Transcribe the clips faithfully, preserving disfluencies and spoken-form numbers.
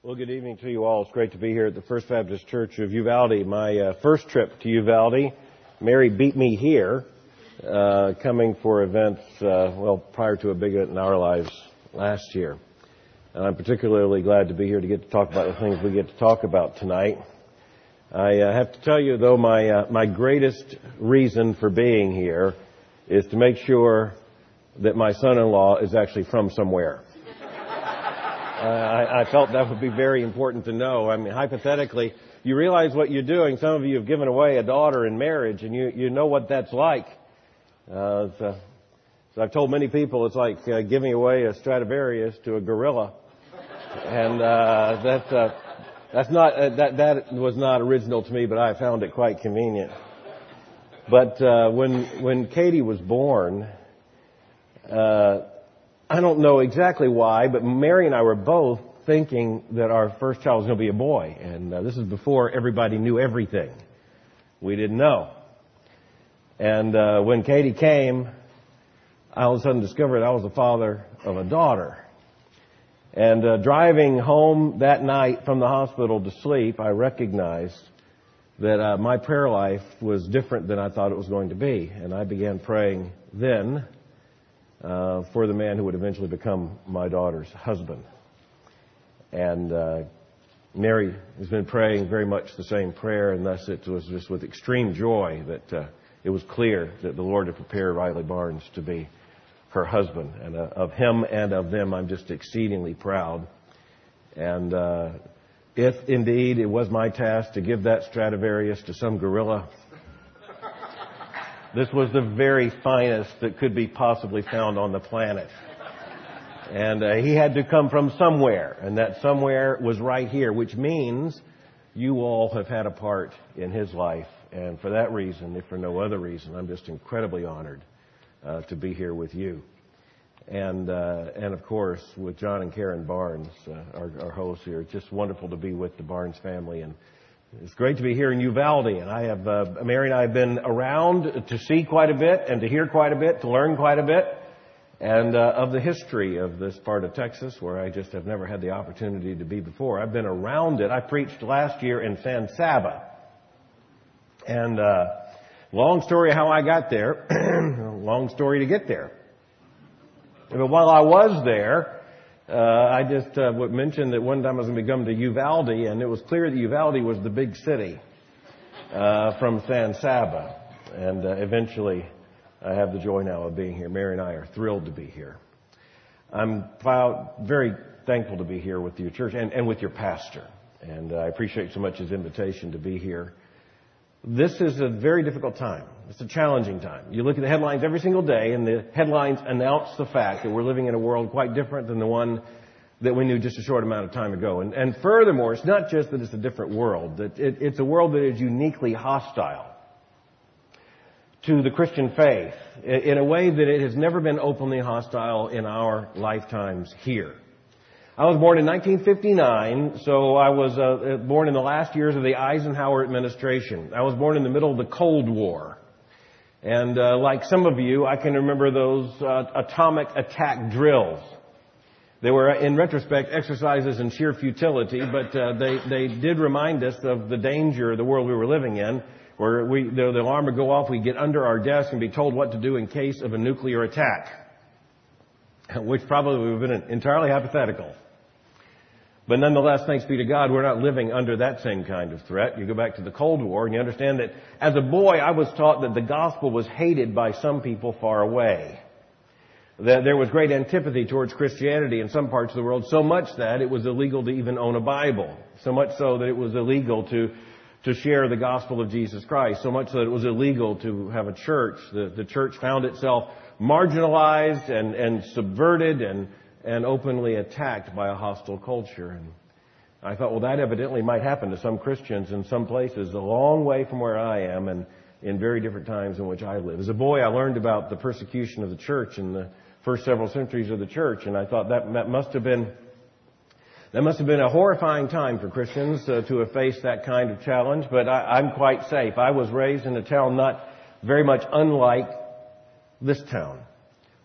Well, good evening to you all. It's great to be here at the First Baptist Church of Uvalde. My uh, first trip to Uvalde, Mary beat me here, uh, coming for events, uh, well, prior to a big event in our lives last year. And I'm particularly glad to be here to get to talk about the things we get to talk about tonight. I uh, have to tell you, though, my uh, my greatest reason for being here is to make sure that my son-in-law is actually from somewhere. Uh, I, I felt that would be very important to know. I mean, hypothetically, you realize what you're doing. Some of you have given away a daughter in marriage, and you, you know what that's like. Uh, so, so I've told many people it's like uh, giving away a Stradivarius to a gorilla, and uh, that's uh, that's not uh, that that was not original to me, but I found it quite convenient. But uh, when when Katie was born. Uh, I don't know exactly why, but Mary and I were both thinking that our first child was going to be a boy. And uh, this is before everybody knew everything. We didn't know. And uh, when Katie came, I all of a sudden discovered I was the father of a daughter. And uh, driving home that night from the hospital to sleep, I recognized that uh, my prayer life was different than I thought it was going to be. And I began praying then Uh, for the man who would eventually become my daughter's husband. And uh, Mary has been praying very much the same prayer, and thus it was just with extreme joy that uh, it was clear that the Lord had prepared Riley Barnes to be her husband. And uh, of him and of them, I'm just exceedingly proud. And uh, if indeed it was my task to give that Stradivarius to some gorilla, this was the very finest that could be possibly found on the planet. And uh, he had to come from somewhere, and that somewhere was right here, which means you all have had a part in his life. And for that reason, if for no other reason, I'm just incredibly honored uh, to be here with you. And, uh, and of course, with John and Karen Barnes, uh, our, our hosts here. It's just wonderful to be with the Barnes family, and it's great to be here in Uvalde, and I have, uh, Mary and I have been around to see quite a bit and to hear quite a bit, to learn quite a bit, and uh, of the history of this part of Texas where I just have never had the opportunity to be before. I've been around it. I preached last year in San Saba, and uh, long story how I got there, long story to get there. But while I was there, Uh, I just uh, would mention that one time I was going to come to Uvalde, and it was clear that Uvalde was the big city uh, from San Saba. And uh, eventually, I have the joy now of being here. Mary and I are thrilled to be here. I'm proud, very thankful to be here with your church and, and with your pastor. And uh, I appreciate so much his invitation to be here. This is a very difficult time. It's a challenging time. You look at the headlines every single day, and the headlines announce the fact that we're living in a world quite different than the one that we knew just a short amount of time ago. And, and furthermore, it's not just that it's a different world. That it, it's a world that is uniquely hostile to the Christian faith in a way that it has never been openly hostile in our lifetimes here. I was born in nineteen fifty-nine, so I was uh, born in the last years of the Eisenhower administration. I was born in the middle of the Cold War. And uh, like some of you, I can remember those uh, atomic attack drills. They were, in retrospect, exercises in sheer futility, but uh, they, they did remind us of the danger of the world we were living in, where we, the, the alarm would go off, we'd get under our desk and be told what to do in case of a nuclear attack, which probably would have been entirely hypothetical. But nonetheless, thanks be to God, we're not living under that same kind of threat. You go back to the Cold War and you understand that as a boy, I was taught that the gospel was hated by some people far away. That there was great antipathy towards Christianity in some parts of the world, so much that it was illegal to even own a Bible. So much so that it was illegal to, to share the gospel of Jesus Christ. So much so that it was illegal to have a church. The, the church found itself marginalized and, and subverted and and openly attacked by a hostile culture. And I thought, well, that evidently might happen to some Christians in some places a long way from where I am and in very different times in which I live. As a boy, I learned about the persecution of the church in the first several centuries of the church, and I thought that, that must have been that must have been a horrifying time for Christians uh, to have faced that kind of challenge, but I, I'm quite safe. I was raised in a town not very much unlike this town.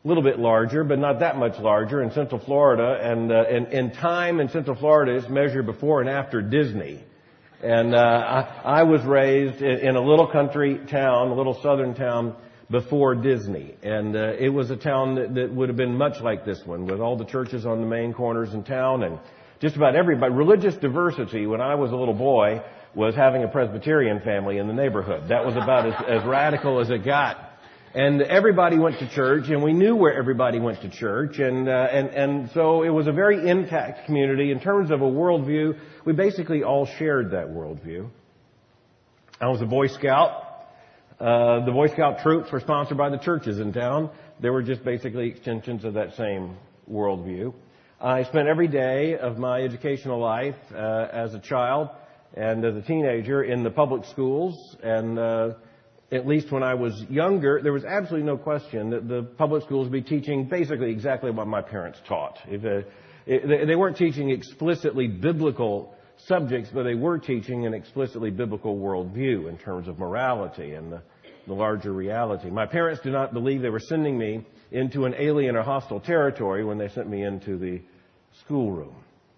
a little bit larger, but not that much larger, in Central Florida. And uh, in, in time in Central Florida is measured before and after Disney. And uh, I, I was raised in, in a little country town, a little southern town, before Disney. And uh, it was a town that, that would have been much like this one, with all the churches on the main corners in town, and just about everybody. Religious diversity, when I was a little boy, was having a Presbyterian family in the neighborhood. That was about as, as radical as it got. And everybody went to church, and we knew where everybody went to church, and uh, and and so it was a very intact community. In terms of a worldview, we basically all shared that worldview. I was a Boy Scout. Uh, the Boy Scout troops were sponsored by the churches in town. They were just basically extensions of that same worldview. I spent every day of my educational life uh, as a child and as a teenager in the public schools, and uh, at least when I was younger, there was absolutely no question that the public schools would be teaching basically exactly what my parents taught. If, uh, it, they weren't teaching explicitly biblical subjects, but they were teaching an explicitly biblical worldview in terms of morality and the, the larger reality. My parents did not believe they were sending me into an alien or hostile territory when they sent me into the schoolroom.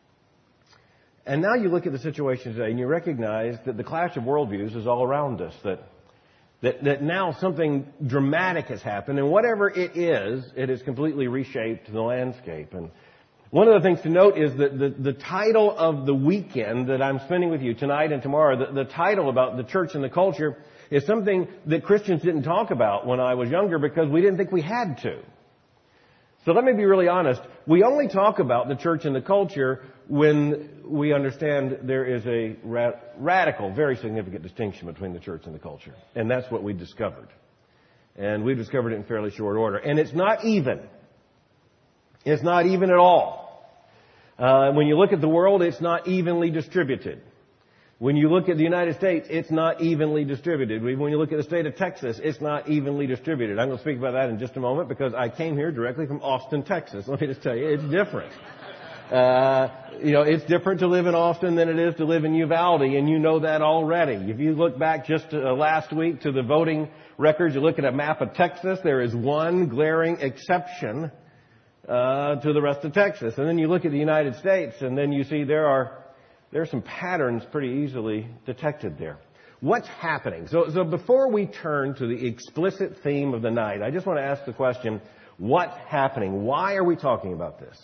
And now you look at the situation today and you recognize that the clash of worldviews is all around us, that That, that now something dramatic has happened, and whatever it is, it has completely reshaped the landscape. And one of the things to note is that the, the title of the weekend that I'm spending with you tonight and tomorrow, the, the title about the church and the culture, is something that Christians didn't talk about when I was younger because we didn't think we had to. So let me be really honest. We only talk about the church and the culture when we understand there is a ra- radical, very significant distinction between the church and the culture. And that's what we discovered. And we discovered it in fairly short order. And it's not even. It's not even at all. Uh, when you look at the world, it's not evenly distributed. When you look at the United States, it's not evenly distributed. When you look at the state of Texas, it's not evenly distributed. I'm going to speak about that in just a moment because I came here directly from Austin, Texas. Let me just tell you, it's different. Uh, you know, it's different to live in Austin than it is to live in Uvalde, and you know that already. If you look back just uh, last week to the voting records, you look at a map of Texas, there is one glaring exception uh, to the rest of Texas. And then you look at the United States, and then you see there are there are some patterns pretty easily detected there. What's happening? So, so before we turn to the explicit theme of the night, I just want to ask the question, what's happening? Why are we talking about this?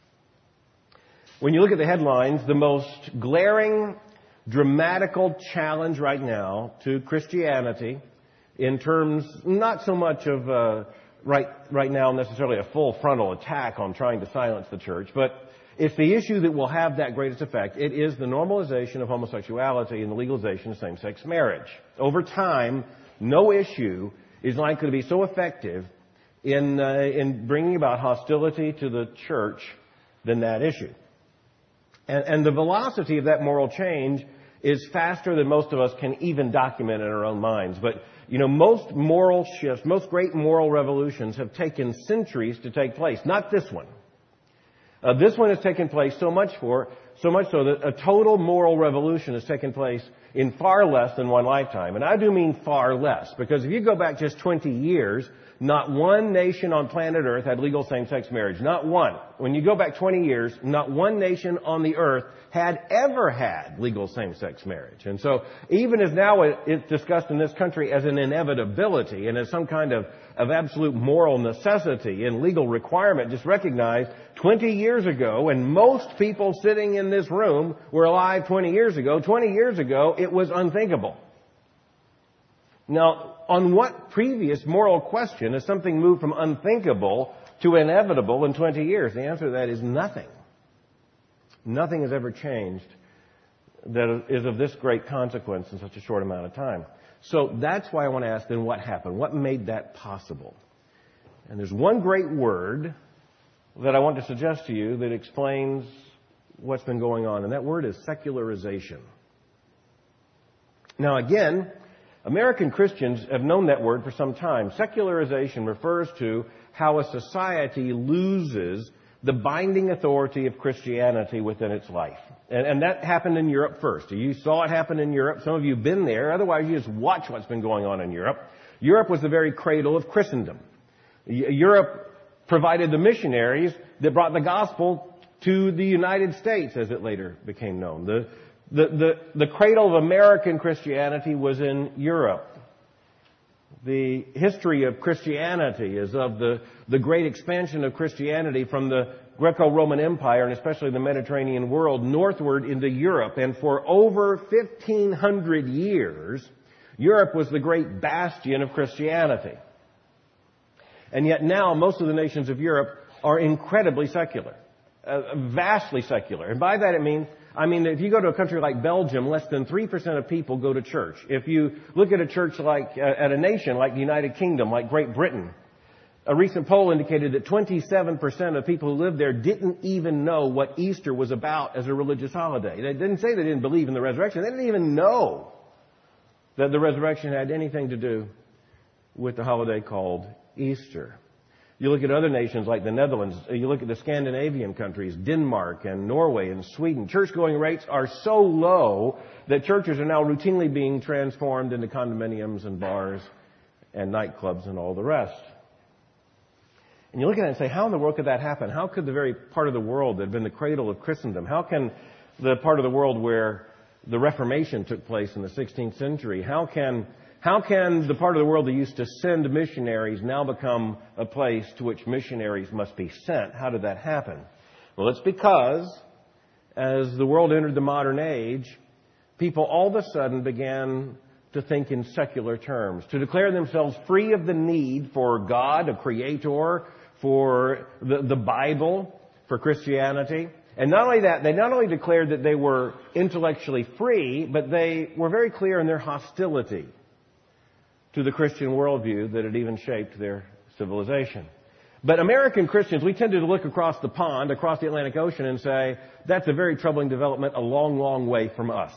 When you look at the headlines, the most glaring, dramatical challenge right now to Christianity in terms not so much of uh, right right now necessarily a full frontal attack on trying to silence the church, but it's the issue that will have that greatest effect. It is the normalization of homosexuality and the legalization of same-sex marriage. Over time, no issue is likely to be so effective in uh, in bringing about hostility to the church than that issue. And, and the velocity of that moral change is faster than most of us can even document in our own minds. But, you know, most moral shifts, most great moral revolutions have taken centuries to take place. Not this one. Uh, this one has taken place so much for, so much so that a total moral revolution has taken place in far less than one lifetime. And I do mean far less, because if you go back just twenty years, not one nation on planet Earth had legal same-sex marriage. Not one. When you go back twenty years, not one nation on the earth had ever had legal same-sex marriage. And so even as now it's discussed in this country as an inevitability and as some kind of, of absolute moral necessity and legal requirement, just recognize twenty years ago, and most people sitting in this room were alive twenty years ago, twenty years ago it was unthinkable. Now, on what previous moral question has something moved from unthinkable to inevitable in twenty years? The answer to that is nothing. Nothing has ever changed that is of this great consequence in such a short amount of time. So that's why I want to ask then what happened? What made that possible? And there's one great word that I want to suggest to you that explains what's been going on, and that word is secularization. Now again, American Christians have known that word for some time. Secularization refers to how a society loses the binding authority of Christianity within its life. And, and that happened in Europe first. You saw it happen in Europe. Some of you have been there. Otherwise, you just watch what's been going on in Europe. Europe was the very cradle of Christendom. Europe provided the missionaries that brought the gospel to the United States, as it later became known. The, the, the, the cradle of American Christianity was in Europe. The history of Christianity is of the, the great expansion of Christianity from the Greco-Roman Empire, and especially the Mediterranean world, northward into Europe. And for over fifteen hundred years, Europe was the great bastion of Christianity. And yet now, most of the nations of Europe are incredibly secular, uh, vastly secular. And by that it means, I mean, if you go to a country like Belgium, less than three percent of people go to church. If you look at a church like, uh, at a nation like the United Kingdom, like Great Britain, a recent poll indicated that twenty-seven percent of people who lived there didn't even know what Easter was about as a religious holiday. They didn't say they didn't believe in the resurrection. They didn't even know that the resurrection had anything to do with the holiday called Easter. You look at other nations like the Netherlands, you look at the Scandinavian countries, Denmark and Norway and Sweden. Church-going rates are so low that churches are now routinely being transformed into condominiums and bars and nightclubs and all the rest. And you look at it and say, how in the world could that happen? How could the very part of the world that had been the cradle of Christendom, how can the part of the world where the Reformation took place in the sixteenth century, how can How can the part of the world that used to send missionaries now become a place to which missionaries must be sent? How did that happen? Well, it's because as the world entered the modern age, people all of a sudden began to think in secular terms, to declare themselves free of the need for God, a creator, for the, the Bible, for Christianity. And not only that, they not only declared that they were intellectually free, but they were very clear in their hostility to the Christian worldview that had even shaped their civilization. But American Christians, we tended to look across the pond, across the Atlantic Ocean, and say, that's a very troubling development a long, long way from us.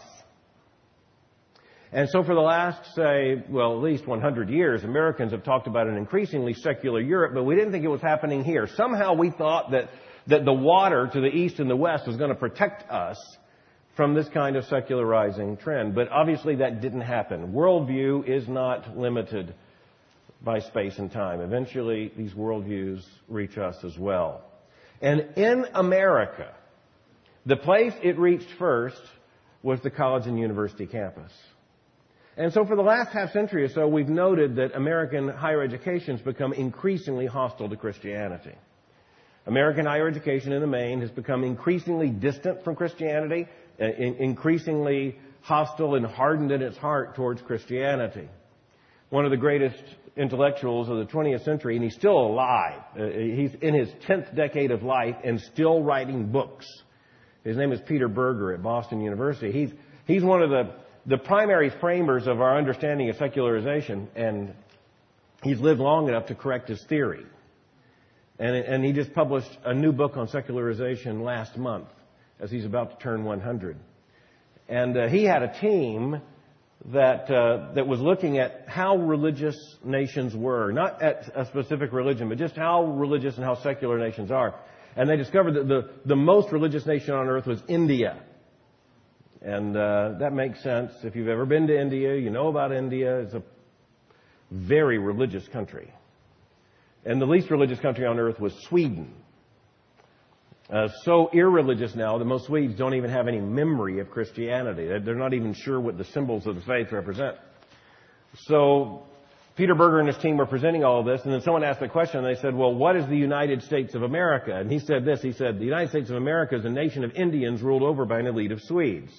And so for the last, say, well, at least one hundred years, Americans have talked about an increasingly secular Europe, but we didn't think it was happening here. Somehow we thought that, that the water to the east and the west was going to protect us from this kind of secularizing trend. But obviously that didn't happen. Worldview is not limited by space and time. Eventually, these worldviews reach us as well. And in America, the place it reached first was the college and university campus. And so for the last half century or so, we've noted that American higher education has become increasingly hostile to Christianity. American higher education in the main has become increasingly distant from Christianity, increasingly hostile and hardened in its heart towards Christianity. One of the greatest intellectuals of the twentieth century, and he's still alive. Uh, he's in his tenth decade of life and still writing books. His name is Peter Berger at Boston University. He's, he's one of the, the primary framers of our understanding of secularization, and he's lived long enough to correct his theory. And, and he just published a new book on secularization last month, as he's about to turn one hundred. And uh, he had a team that uh, that was looking at how religious nations were, not at a specific religion, but just how religious and how secular nations are. And they discovered that the, the most religious nation on earth was India. And uh, that makes sense. If you've ever been to India, you know about India. It's a very religious country. And the least religious country on earth was Sweden. Uh, so irreligious now that most Swedes don't even have any memory of Christianity. They're not even sure what the symbols of the faith represent. So Peter Berger and his team were presenting all of this, and then someone asked the question, and they said, well, what is the United States of America? And he said this, he said, the United States of America is a nation of Indians ruled over by an elite of Swedes.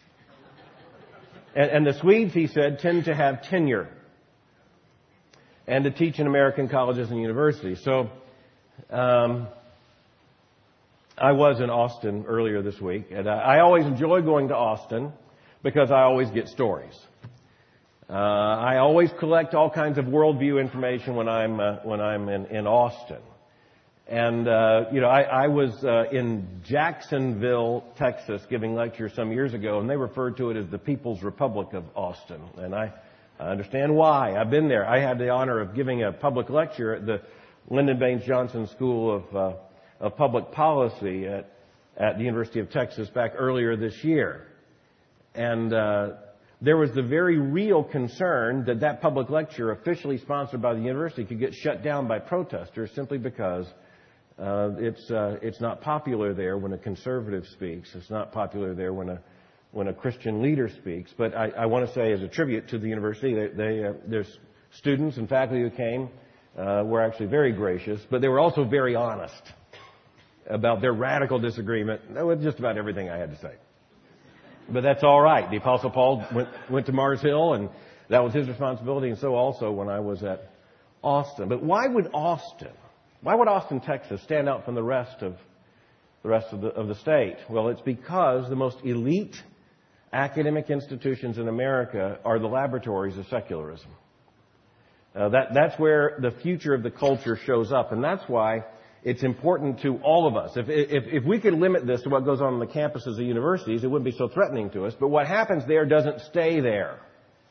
And, and the Swedes, he said, tend to have tenure and to teach in American colleges and universities. So um, I was in Austin earlier this week, and I, I always enjoy going to Austin because I always get stories. Uh, I always collect all kinds of worldview information when I'm uh, when I'm in, in Austin. And uh, you know, I, I was uh, in Jacksonville, Texas, giving lectures some years ago, and they referred to it as the People's Republic of Austin. And I, I understand why. I've been there. I had the honor of giving a public lecture at the Lyndon Baines Johnson School of, uh, of Public Policy at at the University of Texas back earlier this year. And uh, there was the very real concern that that public lecture, officially sponsored by the university, could get shut down by protesters simply because uh, it's uh, it's not popular there when a conservative speaks. It's not popular there when a when a Christian leader speaks. But I, I want to say, as a tribute to the university, they, they uh, there's students and faculty who came uh, were actually very gracious, but they were also very honest about their radical disagreement with just about everything I had to say. But that's all right. The Apostle Paul went, went to Mars Hill, and that was his responsibility, and so also when I was at Austin. But why would Austin, why would Austin, Texas, stand out from the rest of the rest of the, of the state? Well, it's because the most elite academic institutions in America are the laboratories of secularism. Uh, that, that's where the future of the culture shows up, and that's why it's important to all of us. If, if, if we could limit this to what goes on on the campuses of universities, it wouldn't be so threatening to us. But what happens there doesn't stay there.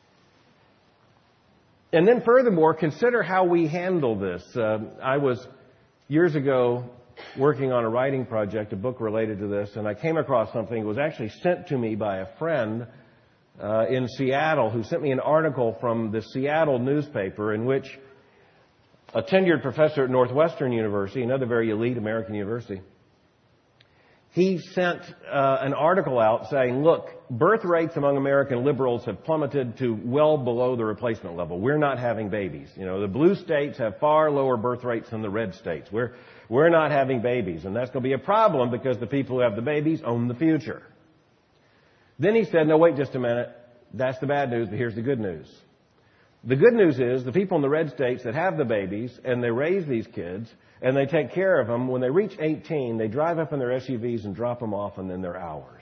And then furthermore, consider how we handle this. Uh, I was, years ago, working on a writing project, a book related to this, and I came across something that was actually sent to me by a friend uh, in Seattle who sent me an article from the Seattle newspaper in which a tenured professor at Northwestern University, another very elite American university, he sent uh, an article out saying, look, birth rates among American liberals have plummeted to well below the replacement level. We're not having babies. You know, the blue states have far lower birth rates than the red states. We're, we're not having babies, and that's going to be a problem because the people who have the babies own the future. Then he said, no, wait just a minute. That's the bad news, but here's the good news. The good news is the people in the red states that have the babies and they raise these kids and they take care of them, when they reach eighteen, they drive up in their S U Vs and drop them off, and then they're ours.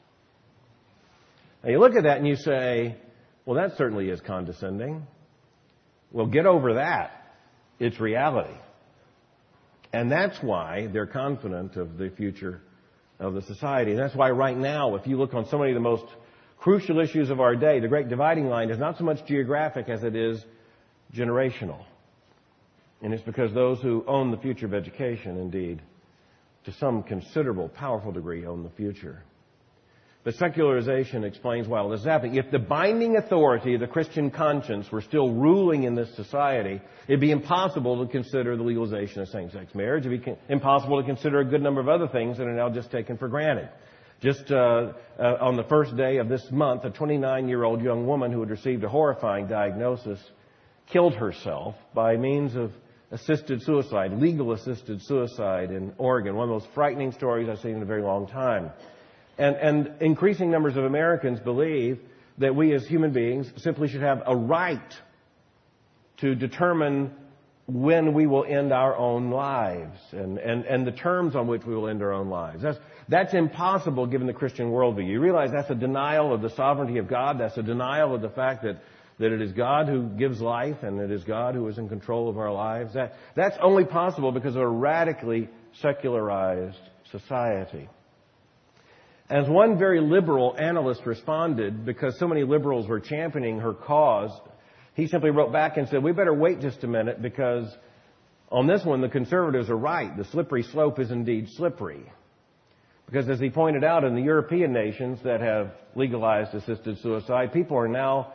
Now you look at that and you say, well, that certainly is condescending. Well, get over that. It's reality. And that's why they're confident of the future of the society. And that's why right now, if you look on so many of the most crucial issues of our day, the great dividing line is not so much geographic as it is generational. And it's because those who own the future of education, indeed, to some considerable, powerful degree, own the future. But secularization explains why all this is happening. If the binding authority of the Christian conscience were still ruling in this society, it'd be impossible to consider the legalization of same-sex marriage. It'd be impossible to consider a good number of other things that are now just taken for granted. Just uh, uh, on the first day of this month, a twenty-nine-year-old young woman who had received a horrifying diagnosis killed herself by means of assisted suicide, legal assisted suicide in Oregon. One of the most frightening stories I've seen in a very long time. And, and increasing numbers of Americans believe that we as human beings simply should have a right to determine when we will end our own lives and, and, and the terms on which we will end our own lives. That's, that's impossible given the Christian worldview. You realize that's a denial of the sovereignty of God. That's a denial of the fact that, that it is God who gives life and it is God who is in control of our lives. That, that's only possible because of a radically secularized society. As one very liberal analyst responded, because so many liberals were championing her cause, he simply wrote back and said, we better wait just a minute because on this one, the conservatives are right. The slippery slope is indeed slippery. Because as he pointed out, in the European nations that have legalized assisted suicide, people are now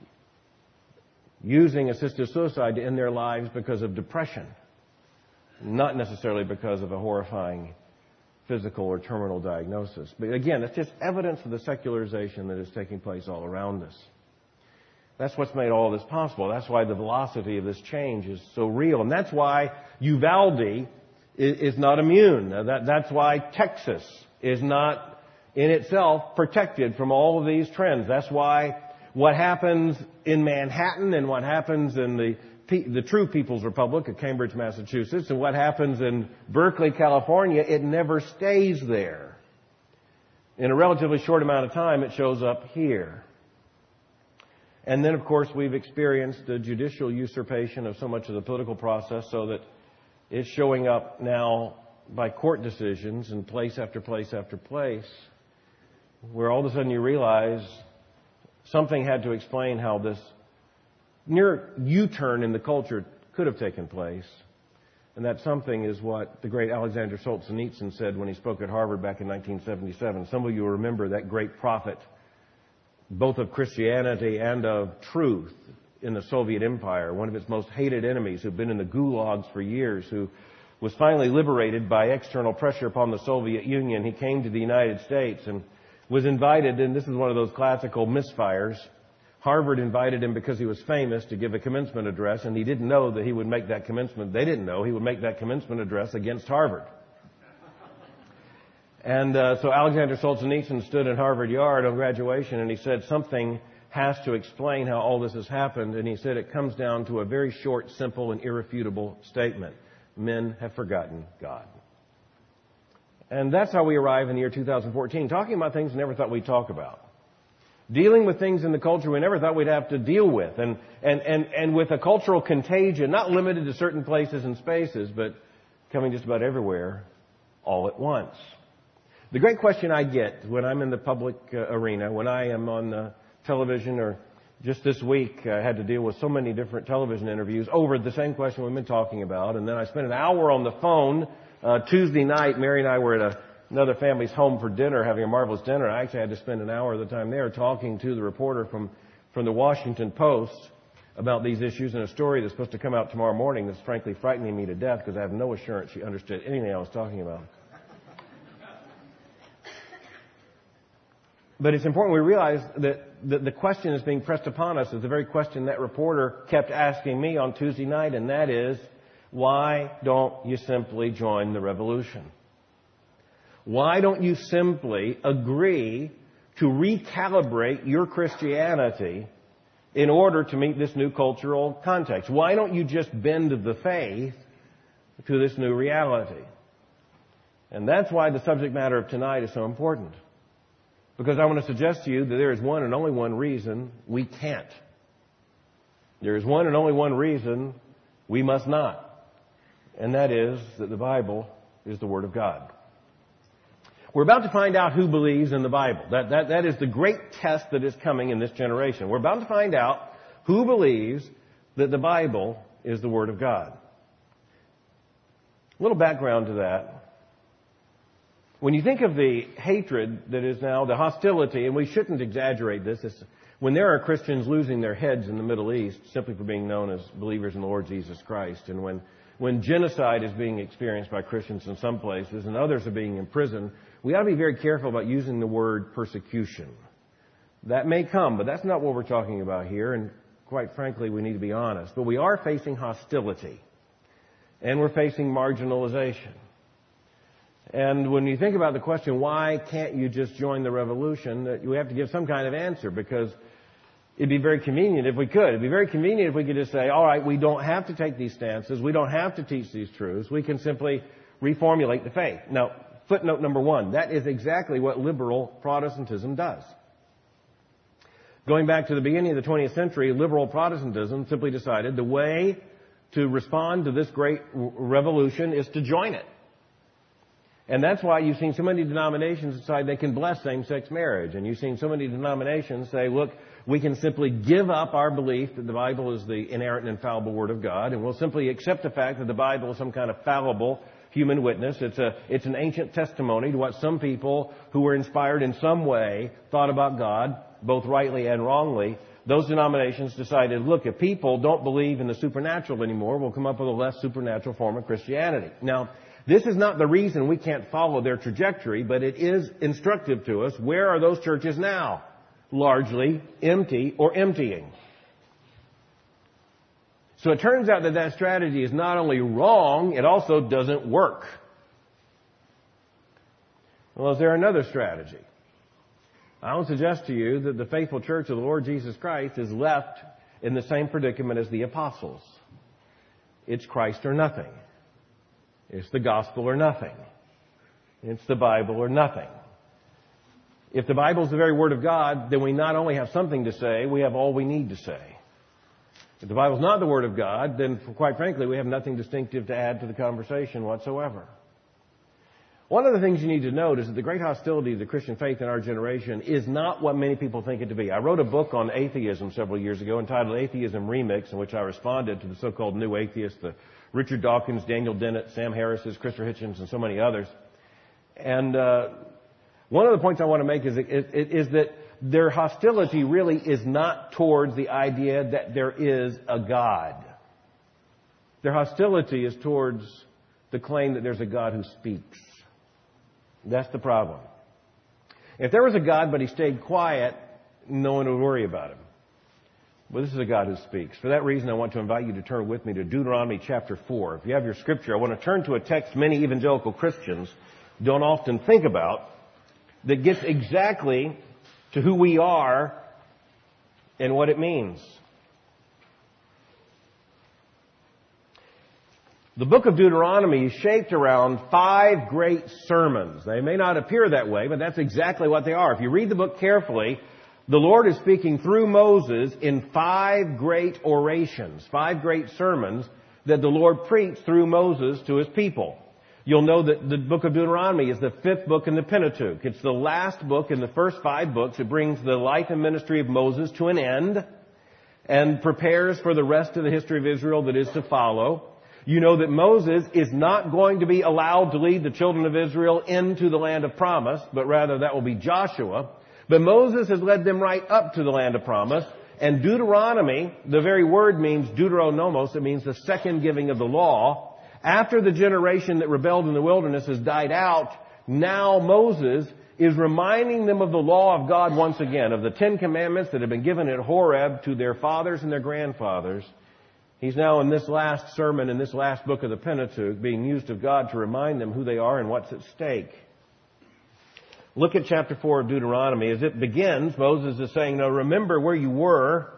using assisted suicide to end their lives because of depression, not necessarily because of a horrifying physical or terminal diagnosis. But again, it's just evidence of the secularization that is taking place all around us. That's what's made all this possible. That's why the velocity of this change is so real. And that's why Uvalde is not immune. That, that's why Texas is not in itself protected from all of these trends. That's why what happens in Manhattan and what happens in the, the true People's Republic of Cambridge, Massachusetts, and what happens in Berkeley, California, it never stays there. In a relatively short amount of time, it shows up here. And then, of course, we've experienced the judicial usurpation of so much of the political process so that it's showing up now by court decisions in place after place after place, where all of a sudden you realize something had to explain how this near U-turn in the culture could have taken place. And that something is what the great Alexander Solzhenitsyn said when he spoke at Harvard back in nineteen seventy-seven. Some of you will remember that great prophet both of Christianity and of truth in the Soviet Empire, one of its most hated enemies who'd been in the gulags for years, who was finally liberated by external pressure upon the Soviet Union. He came to the United States and was invited, and this is one of those classical misfires. Harvard invited him because he was famous to give a commencement address, and he didn't know that he would make that commencement. They didn't know he would make that commencement address against Harvard. And uh, so Alexander Solzhenitsyn stood in Harvard Yard on graduation, and he said, something has to explain how all this has happened. And he said it comes down to a very short, simple, and irrefutable statement. Men have forgotten God. And that's how we arrive in the year two thousand fourteen, talking about things we never thought we'd talk about. Dealing with things in the culture we never thought we'd have to deal with. And, and, and, and with a cultural contagion, not limited to certain places and spaces, but coming just about everywhere all at once. The great question I get when I'm in the public uh, arena, when I am on uh, television, or just this week I had to deal with so many different television interviews over the same question we've been talking about. And then I spent an hour on the phone uh, Tuesday night. Mary and I were at a, another family's home for dinner, having a marvelous dinner. I actually had to spend an hour of the time there talking to the reporter from, from the Washington Post about these issues, and a story that's supposed to come out tomorrow morning that's frankly frightening me to death because I have no assurance she understood anything I was talking about. But it's important we realize that the, the question is being pressed upon us is the very question that reporter kept asking me on Tuesday night, and that is, why don't you simply join the revolution? Why don't you simply agree to recalibrate your Christianity in order to meet this new cultural context? Why don't you just bend the faith to this new reality? And that's why the subject matter of tonight is so important. Because I want to suggest to you that there is one and only one reason we can't. There is one and only one reason we must not. And that is that the Bible is the Word of God. We're about to find out who believes in the Bible. That, that, that is the great test that is coming in this generation. We're about to find out who believes that the Bible is the Word of God. A little background to that. When you think of the hatred that is now, the hostility, and we shouldn't exaggerate this, it's when there are Christians losing their heads in the Middle East simply for being known as believers in the Lord Jesus Christ, and when, when genocide is being experienced by Christians in some places and others are being imprisoned, we ought to be very careful about using the word persecution. That may come, but that's not what we're talking about here, and quite frankly, we need to be honest. But we are facing hostility, and we're facing marginalization. And when you think about the question, why can't you just join the revolution, you have to give some kind of answer, because it'd be very convenient if we could. It'd be very convenient if we could just say, all right, we don't have to take these stances. We don't have to teach these truths. We can simply reformulate the faith. Now, footnote number one, that is exactly what liberal Protestantism does. Going back to the beginning of the twentieth century, liberal Protestantism simply decided the way to respond to this great revolution is to join it. And that's why you've seen so many denominations decide they can bless same-sex marriage. And you've seen so many denominations say, look, we can simply give up our belief that the Bible is the inerrant and infallible Word of God, and we'll simply accept the fact that the Bible is some kind of fallible human witness. It's a, it's an ancient testimony to what some people who were inspired in some way thought about God, both rightly and wrongly. Those denominations decided, look, if people don't believe in the supernatural anymore, we'll come up with a less supernatural form of Christianity. Now, this is not the reason we can't follow their trajectory, but it is instructive to us. Where are those churches now? Largely empty or emptying. So it turns out that that strategy is not only wrong, it also doesn't work. Well, is there another strategy? I would suggest to you that the faithful church of the Lord Jesus Christ is left in the same predicament as the apostles. It's Christ or nothing. It's the gospel or nothing. It's the Bible or nothing. If the Bible is the very Word of God, then we not only have something to say, we have all we need to say. If the Bible is not the Word of God, then quite frankly, we have nothing distinctive to add to the conversation whatsoever. One of the things you need to note is that the great hostility to the Christian faith in our generation is not what many people think it to be. I wrote a book on atheism several years ago entitled Atheism Remix, in which I responded to the so-called new atheists, the Richard Dawkins, Daniel Dennett, Sam Harris's, Christopher Hitchens, and so many others. And uh, one of the points I want to make is, is, is that their hostility really is not towards the idea that there is a God. Their hostility is towards the claim that there's a God who speaks. That's the problem. If there was a God but he stayed quiet, no one would worry about him. Well, this is a God who speaks. For that reason, I want to invite you to turn with me to Deuteronomy chapter four. If you have your scripture, I want to turn to a text many evangelical Christians don't often think about that gets exactly to who we are and what it means. The book of Deuteronomy is shaped around five great sermons. They may not appear that way, but that's exactly what they are. If you read the book carefully, the Lord is speaking through Moses in five great orations, five great sermons that the Lord preached through Moses to His people. You'll know that the book of Deuteronomy is the fifth book in the Pentateuch. It's the last book in the first five books. It brings the life and ministry of Moses to an end and prepares for the rest of the history of Israel that is to follow. You know that Moses is not going to be allowed to lead the children of Israel into the land of promise, but rather that will be Joshua. But Moses has led them right up to the land of promise. And Deuteronomy, the very word means deuteronomos. It means the second giving of the law. After the generation that rebelled in the wilderness has died out, now Moses is reminding them of the law of God once again, of the Ten Commandments that have been given at Horeb to their fathers and their grandfathers. He's now in this last sermon, in this last book of the Pentateuch, being used of God to remind them who they are and what's at stake. Look at chapter four of Deuteronomy. As it begins, Moses is saying, now remember where you were.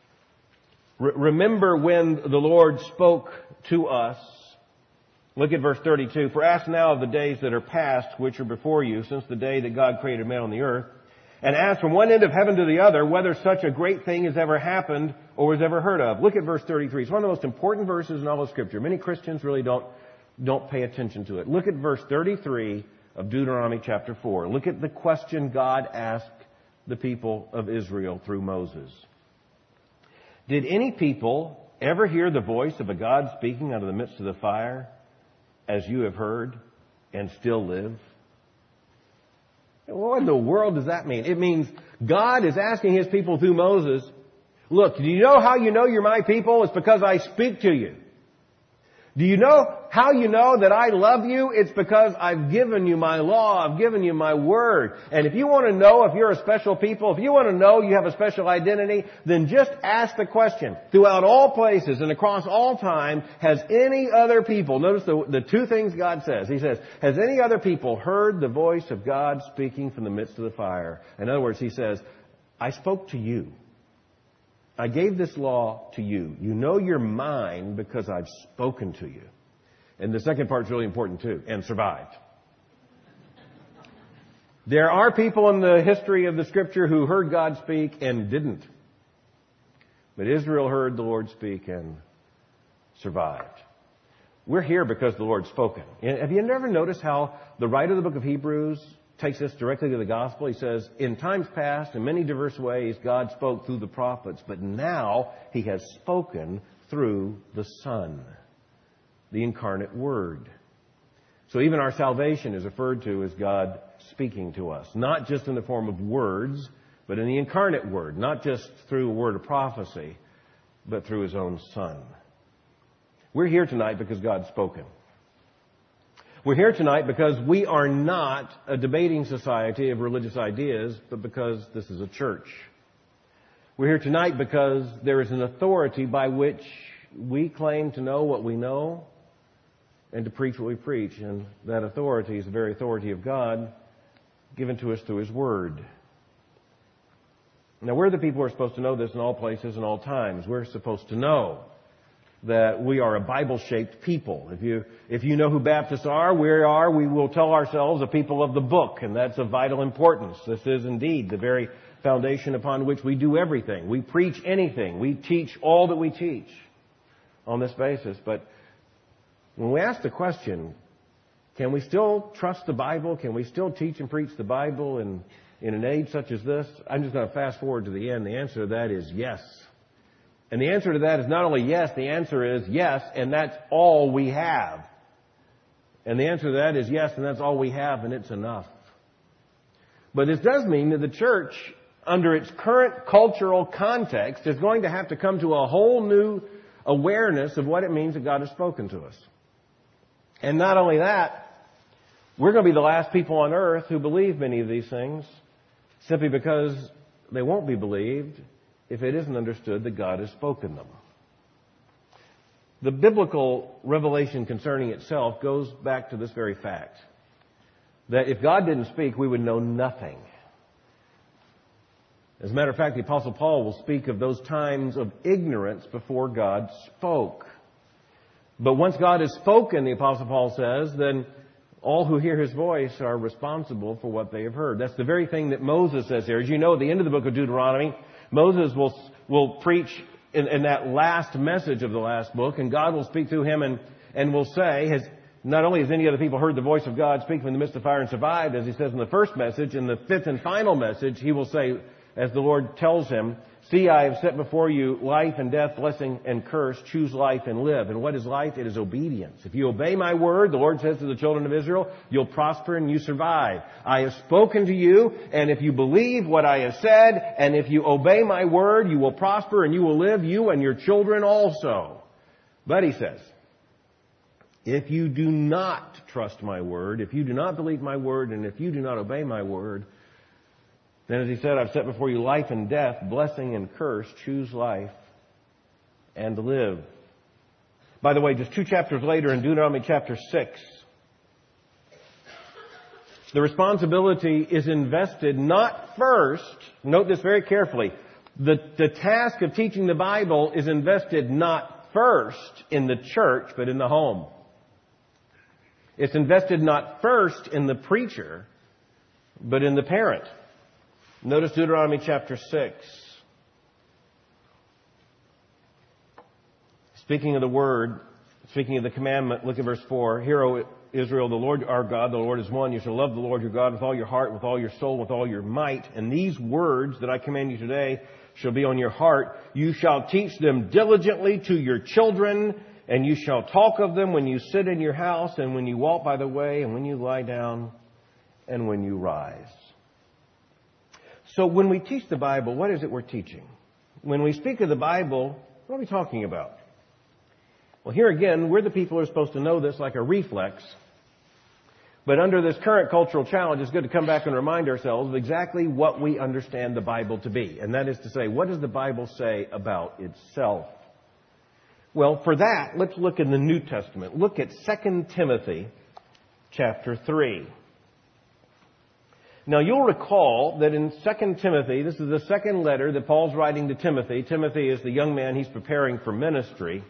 Re- remember when the Lord spoke to us. Look at verse thirty-two. For ask now of the days that are past, which are before you, since the day that God created man on the earth. And ask from one end of heaven to the other whether such a great thing has ever happened or was ever heard of. Look at verse thirty-three. It's one of the most important verses in all of Scripture. Many Christians really don't, don't pay attention to it. Look at verse thirty-three of Deuteronomy chapter four. Look at the question God asked the people of Israel through Moses. Did any people ever hear the voice of a God speaking out of the midst of the fire, as you have heard, and still live? What in the world does that mean? It means God is asking His people through Moses, look, do you know how you know you're my people? It's because I speak to you. Do you know how you know that I love you? It's because I've given you my law. I've given you my word. And if you want to know if you're a special people, if you want to know you have a special identity, then just ask the question. Throughout all places and across all time, has any other people, notice the, the two things God says. He says, has any other people heard the voice of God speaking from the midst of the fire? In other words, He says, I spoke to you. I gave this law to you. You know you're mine because I've spoken to you. And the second part's really important too, and survived. There are people in the history of the Scripture who heard God speak and didn't. But Israel heard the Lord speak and survived. We're here because the Lord's spoken. And have you never noticed how the writer of the book of Hebrews takes us directly to the gospel? He says, in times past, in many diverse ways, God spoke through the prophets, but now He has spoken through the Son, the incarnate Word. So even our salvation is referred to as God speaking to us, not just in the form of words, but in the incarnate Word, not just through a word of prophecy, but through His own Son. We're here tonight because God's spoken. We're here tonight because we are not a debating society of religious ideas, but because this is a church. We're here tonight because there is an authority by which we claim to know what we know and to preach what we preach. And that authority is the very authority of God given to us through His Word. Now, we're the people who are supposed to know this in all places and all times. We're supposed to know that we are a Bible-shaped people. If you, if you know who Baptists are, we are, we will tell ourselves a people of the book, and that's of vital importance. This is indeed the very foundation upon which we do everything. We preach anything. We teach all that we teach on this basis. But when we ask the question, can we still trust the Bible? Can we still teach and preach the Bible in, in an age such as this? I'm just going to fast forward to the end. The answer to that is yes. And the answer to that is not only yes, the answer is yes, and that's all we have. And the answer to that is yes, and that's all we have, and it's enough. But this does mean that the church under its current cultural context, is going to have to come to a whole new awareness of what it means that God has spoken to us. And not only that, we're going to be the last people on earth who believe many of these things, simply because they won't be believed if it isn't understood that God has spoken them. The biblical revelation concerning itself goes back to this very fact, that if God didn't speak, we would know nothing. As a matter of fact, the Apostle Paul will speak of those times of ignorance before God spoke. But once God has spoken, the Apostle Paul says, then all who hear His voice are responsible for what they have heard. That's the very thing that Moses says here. As you know, at the end of the book of Deuteronomy, Moses will will preach in, in that last message of the last book, and God will speak through him and, and will say, has not only has any other people heard the voice of God speak from the midst of fire and survived, as he says in the first message, in the fifth and final message, he will say, as the Lord tells him, see, I have set before you life and death, blessing and curse. Choose life and live. And what is life? It is obedience. If you obey my word, the Lord says to the children of Israel, you'll prosper and you survive. I have spoken to you, and if you believe what I have said, and if you obey my word, you will prosper and you will live, you and your children also. But he says, if you do not trust my word, if you do not believe my word, and if you do not obey my word, then, as he said, I've set before you life and death, blessing and curse. Choose life and live. By the way, just two chapters later in Deuteronomy chapter six, the responsibility is invested not first, note this very carefully, the, the task of teaching the Bible is invested not first in the church, but in the home. It's invested not first in the preacher, but in the parent. Notice Deuteronomy chapter six. Speaking of the word, speaking of the commandment, look at verse four. Hear, O Israel, the Lord our God, the Lord is one. You shall love the Lord your God with all your heart, with all your soul, with all your might. And these words that I command you today shall be on your heart. You shall teach them diligently to your children, and you shall talk of them when you sit in your house, and when you walk by the way, and when you lie down, and when you rise. So when we teach the Bible, what is it we're teaching? When we speak of the Bible, what are we talking about? Well, here again, we're the people who are supposed to know this like a reflex. But under this current cultural challenge, it's good to come back and remind ourselves of exactly what we understand the Bible to be. And that is to say, what does the Bible say about itself? Well, for that, let's look in the New Testament. Look at Second Timothy chapter three. Now, you'll recall that in Second Timothy, this is the second letter that Paul's writing to Timothy. Timothy is the young man he's preparing for ministry.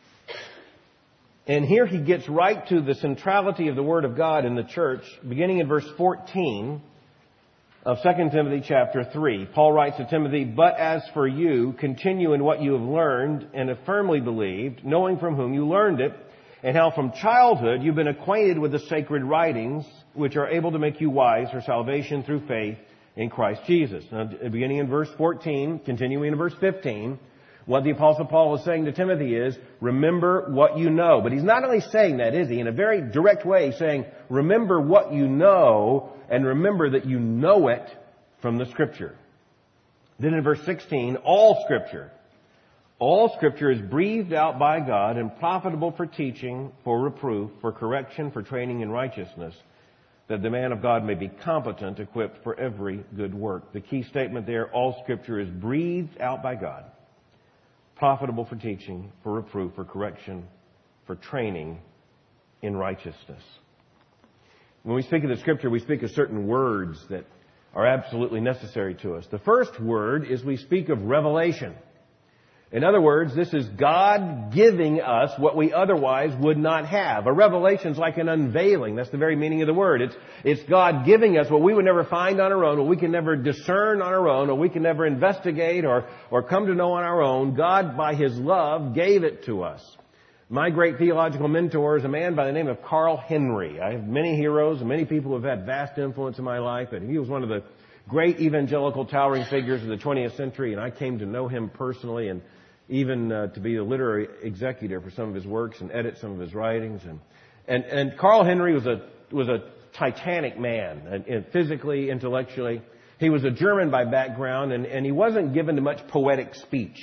And here he gets right to the centrality of the Word of God in the church, beginning in verse fourteen of Second Timothy chapter three. Paul writes to Timothy, but as for you, continue in what you have learned and have firmly believed, knowing from whom you learned it, and how from childhood you've been acquainted with the sacred writings, which are able to make you wise for salvation through faith in Christ Jesus. Now, beginning in verse fourteen, continuing in verse fifteen, what the Apostle Paul is saying to Timothy is, remember what you know. But he's not only saying that, is he? In a very direct way, he's saying, remember what you know, and remember that you know it from the Scripture. Then in verse sixteen, all Scripture. All Scripture is breathed out by God and profitable for teaching, for reproof, for correction, for training in righteousness, that the man of God may be competent, equipped for every good work. The key statement there, all Scripture is breathed out by God, profitable for teaching, for reproof, for correction, for training in righteousness. When we speak of the Scripture, we speak of certain words that are absolutely necessary to us. The first word is we speak of revelation. In other words, this is God giving us what we otherwise would not have. A revelation is like an unveiling. That's the very meaning of the word. It's, it's God giving us what we would never find on our own, what we can never discern on our own, or we can never investigate or, or come to know on our own. God, by His love, gave it to us. My great theological mentor is a man by the name of Carl Henry. I have many heroes and many people who have had vast influence in my life, but he was one of the great evangelical towering figures of the twentieth century, and I came to know him personally and even uh, to be a literary executor for some of his works and edit some of his writings. And and, and Carl Henry was a was a titanic man, and, and physically, intellectually. He was a German by background, and, and he wasn't given to much poetic speech.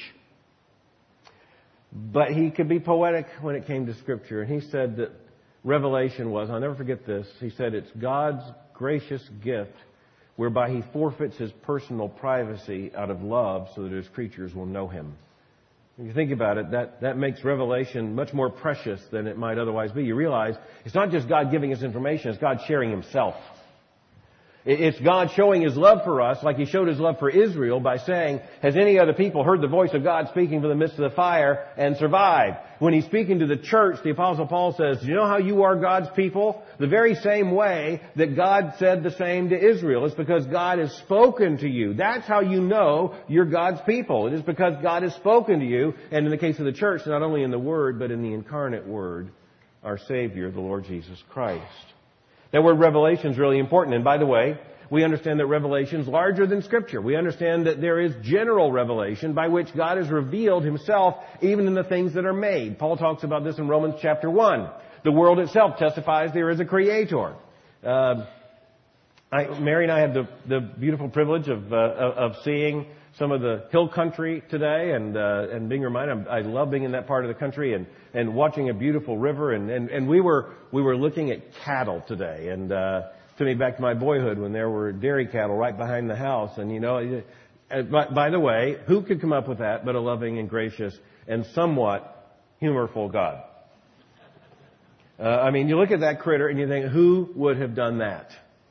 But he could be poetic when it came to Scripture. And he said that Revelation was, I'll never forget this, he said it's God's gracious gift whereby He forfeits His personal privacy out of love so that His creatures will know Him. If you think about it, that, that makes Revelation much more precious than it might otherwise be. You realize it's not just God giving us information, it's God sharing Himself. It's God showing His love for us like He showed His love for Israel by saying, has any other people heard the voice of God speaking from the midst of the fire and survived? When He's speaking to the church, the Apostle Paul says, do you know how you are God's people? The very same way that God said the same to Israel. It's because God has spoken to you. That's how you know you're God's people. It is because God has spoken to you. And in the case of the church, not only in the Word, but in the incarnate Word, our Savior, the Lord Jesus Christ. That word revelation is really important. And by the way, we understand that revelation is larger than Scripture. We understand that there is general revelation by which God has revealed Himself even in the things that are made. Paul talks about this in Romans chapter one. The world itself testifies there is a Creator. Uh, I, Mary and I had the, the beautiful privilege of, uh, of seeing some of the hill country today, and uh, and being reminded, I love being in that part of the country, and, and watching a beautiful river, and, and, and we were we were looking at cattle today, and uh, to me back to my boyhood when there were dairy cattle right behind the house, and you know, uh, by, by the way, who could come up with that but a loving and gracious and somewhat humorful God? Uh, I mean, you look at that critter and you think, who would have done that?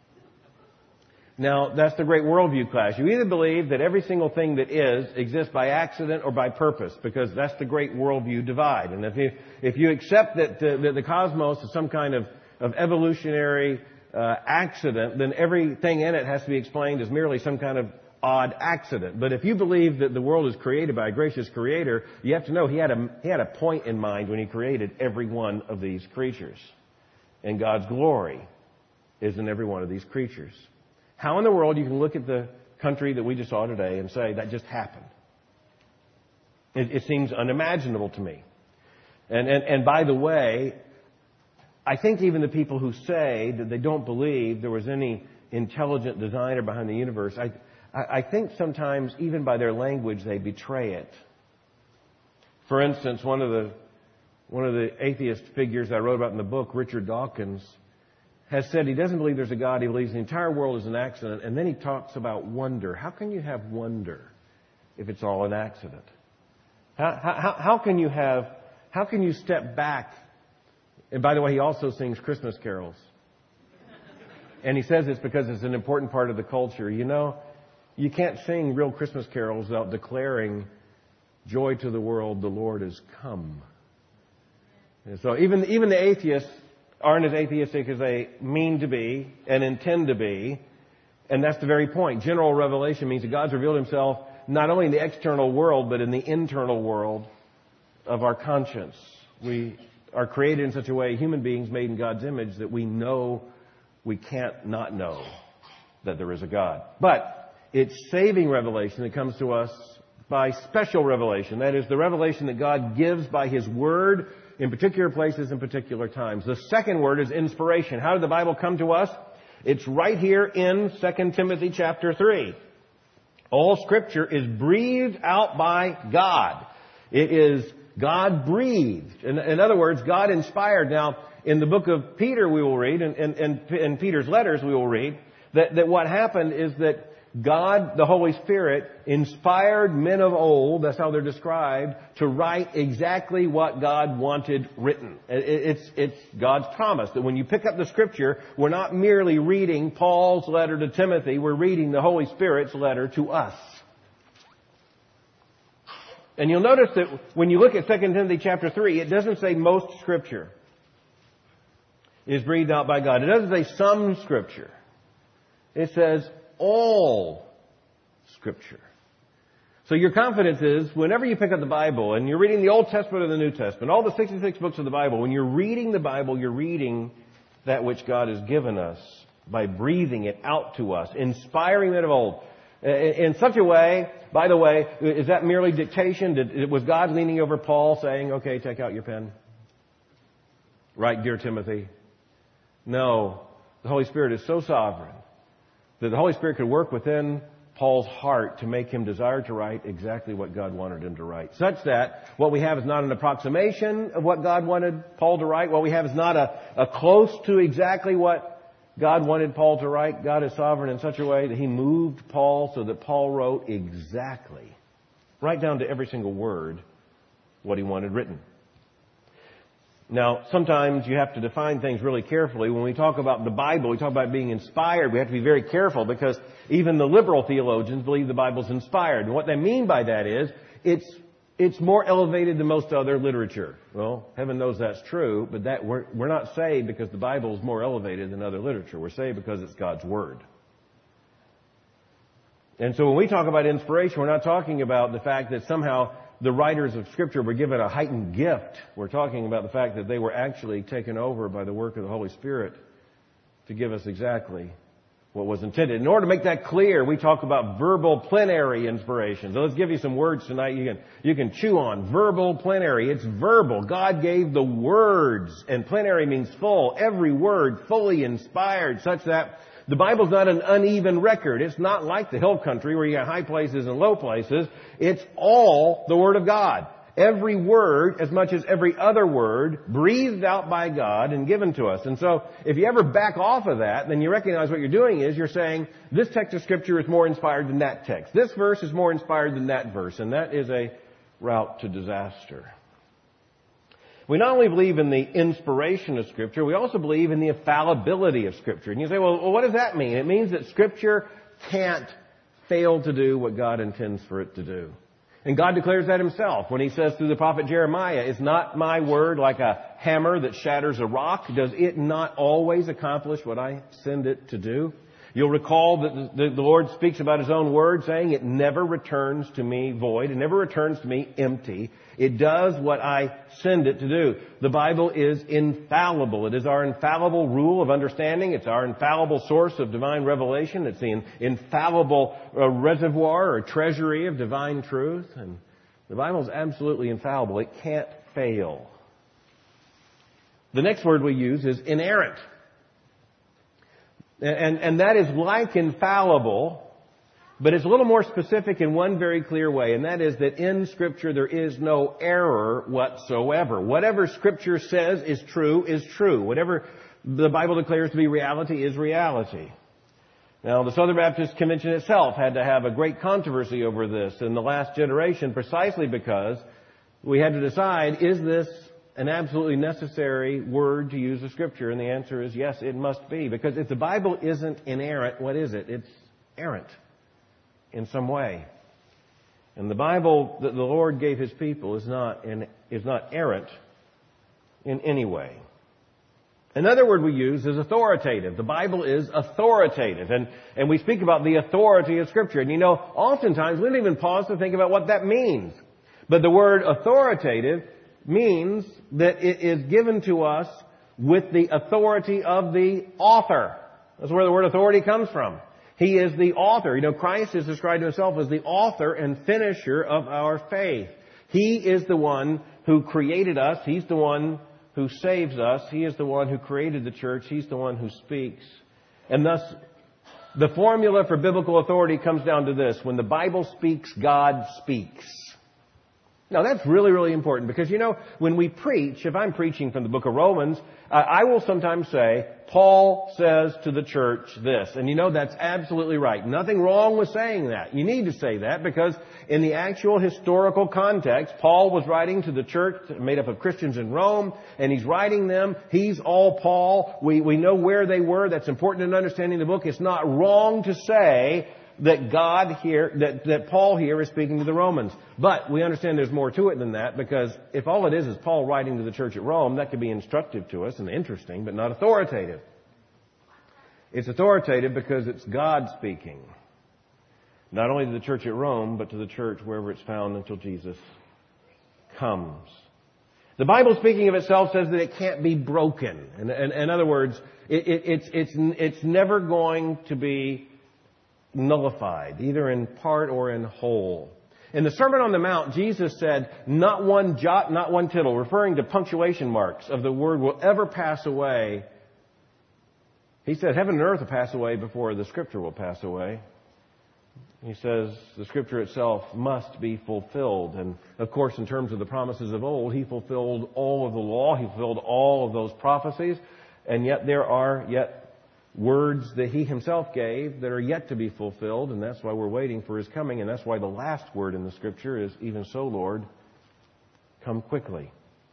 Now, that's the great worldview clash. You either believe that every single thing that is exists by accident or by purpose, because that's the great worldview divide. And if you, if you accept that the, that the cosmos is some kind of, of evolutionary uh, accident, then everything in it has to be explained as merely some kind of odd accident. But if you believe that the world is created by a gracious Creator, you have to know He had a, he had a point in mind when He created every one of these creatures. And God's glory is in every one of these creatures. How in the world you can look at the country that we just saw today and say that just happened? It, it seems unimaginable to me. And, and, and by the way, I think even the people who say that they don't believe there was any intelligent designer behind the universe, I, I, I think sometimes even by their language they betray it. For instance, one of the one of the atheist figures I wrote about in the book, Richard Dawkins, has said he doesn't believe there's a God. He believes the entire world is an accident. And then he talks about wonder. How can you have wonder if it's all an accident? How, how, how can you have, how can you step back? And by the way, he also sings Christmas carols. And he says it's because it's an important part of the culture. You know, you can't sing real Christmas carols without declaring, joy to the world, the Lord has come. And so even, even the atheists aren't as atheistic as they mean to be and intend to be. And that's the very point. General revelation means that God's revealed Himself not only in the external world, but in the internal world of our conscience. We are created in such a way, human beings made in God's image, that we know we can't not know that there is a God. But it's saving revelation that comes to us by special revelation. That is the revelation that God gives by His Word in particular places and particular times. The second word is inspiration. How did the Bible come to us? It's right here in Second Timothy chapter three. All Scripture is breathed out by God. It is God breathed. In, in other words, God inspired. Now, in the book of Peter we will read, and in, in, in Peter's letters we will read, that, that what happened is that God, the Holy Spirit, inspired men of old, that's how they're described, to write exactly what God wanted written. It's, it's God's promise that when you pick up the Scripture, we're not merely reading Paul's letter to Timothy, we're reading the Holy Spirit's letter to us. And you'll notice that when you look at Second Timothy chapter three, it doesn't say most Scripture is breathed out by God. It doesn't say some Scripture. It says all Scripture. So your confidence is, whenever you pick up the Bible and you're reading the Old Testament or the New Testament, all the sixty-six books of the Bible, when you're reading the Bible, you're reading that which God has given us by breathing it out to us, inspiring men of old. In such a way, by the way, is that merely dictation? Did, was God leaning over Paul saying, okay, take out your pen? Write, dear Timothy. No. The Holy Spirit is so sovereign that the Holy Spirit could work within Paul's heart to make him desire to write exactly what God wanted him to write. Such that what we have is not an approximation of what God wanted Paul to write. What we have is not a, a close to exactly what God wanted Paul to write. God is sovereign in such a way that He moved Paul so that Paul wrote exactly, right down to every single word, what he wanted written. Now, sometimes you have to define things really carefully. When we talk about the Bible, we talk about being inspired. We have to be very careful because even the liberal theologians believe the Bible's inspired. And what they mean by that is it's it's more elevated than most other literature. Well, heaven knows that's true, but that we're, we're not saved because the Bible is more elevated than other literature. We're saved because it's God's Word. And so when we talk about inspiration, we're not talking about the fact that somehow the writers of Scripture were given a heightened gift. We're talking about the fact that they were actually taken over by the work of the Holy Spirit to give us exactly what was intended. In order to make that clear, we talk about verbal plenary inspiration. So let's give you some words tonight you can, you can chew on. Verbal plenary. It's verbal. God gave the words, and plenary means full. Every word fully inspired, such that the Bible's not an uneven record. It's not like the hill country where you got high places and low places. It's all the Word of God. Every word, as much as every other word, breathed out by God and given to us. And so, if you ever back off of that, then you recognize what you're doing is you're saying, this text of Scripture is more inspired than that text. This verse is more inspired than that verse. And that is a route to disaster. We not only believe in the inspiration of Scripture, we also believe in the infallibility of Scripture. And you say, well, what does that mean? It means that Scripture can't fail to do what God intends for it to do. And God declares that Himself when He says through the prophet Jeremiah, is not my word like a hammer that shatters a rock? Does it not always accomplish what I send it to do? You'll recall that the, the Lord speaks about His own word, saying it never returns to me void. It never returns to me empty. It does what I send it to do. The Bible is infallible. It is our infallible rule of understanding. It's our infallible source of divine revelation. It's the infallible uh, reservoir or treasury of divine truth. And the Bible is absolutely infallible. It can't fail. The next word we use is inerrant. And, and that is like infallible, but it's a little more specific in one very clear way, and that is that in Scripture there is no error whatsoever. Whatever Scripture says is true is true. Whatever the Bible declares to be reality is reality. Now, the Southern Baptist Convention itself had to have a great controversy over this in the last generation precisely because we had to decide, is this an absolutely necessary word to use of Scripture? And the answer is yes, it must be. Because if the Bible isn't inerrant, what is it? It's errant in some way. And the Bible that the Lord gave His people is not in, is not errant in any way. Another word we use is authoritative. The Bible is authoritative. And, and we speak about the authority of Scripture. And you know, oftentimes we don't even pause to think about what that means. But the word authoritative means that it is given to us with the authority of the author. That's where the word authority comes from. He is the author. You know, Christ is described Himself as the author and finisher of our faith. He is the one who created us. He's the one who saves us. He is the one who created the church. He's the one who speaks. And thus, the formula for biblical authority comes down to this. When the Bible speaks, God speaks. Now, that's really, really important because, you know, when we preach, if I'm preaching from the book of Romans, uh, I will sometimes say, Paul says to the church this. And you know, that's absolutely right. Nothing wrong with saying that. You need to say that because in the actual historical context, Paul was writing to the church made up of Christians in Rome, and he's writing them. He's all Paul. We, we know where they were. That's important in understanding the book. It's not wrong to say that God here, that, that Paul here is speaking to the Romans. But we understand there's more to it than that because if all it is is Paul writing to the church at Rome, that could be instructive to us and interesting, but not authoritative. It's authoritative because it's God speaking. Not only to the church at Rome, but to the church wherever it's found until Jesus comes. The Bible, speaking of itself, says that it can't be broken. In, in, in other words, it, it, it's, it's, it's never going to be nullified, either in part or in whole. In the Sermon on the Mount, Jesus said, not one jot, not one tittle, referring to punctuation marks of the word will ever pass away He said, heaven and earth will pass away before the Scripture will pass away. He says the Scripture itself must be fulfilled. And, of course, in terms of the promises of old, He fulfilled all of the law. He fulfilled all of those prophecies. And yet there are yet words that He Himself gave that are yet to be fulfilled. And that's why we're waiting for His coming. And that's why the last word in the Scripture is, even so, Lord, come quickly.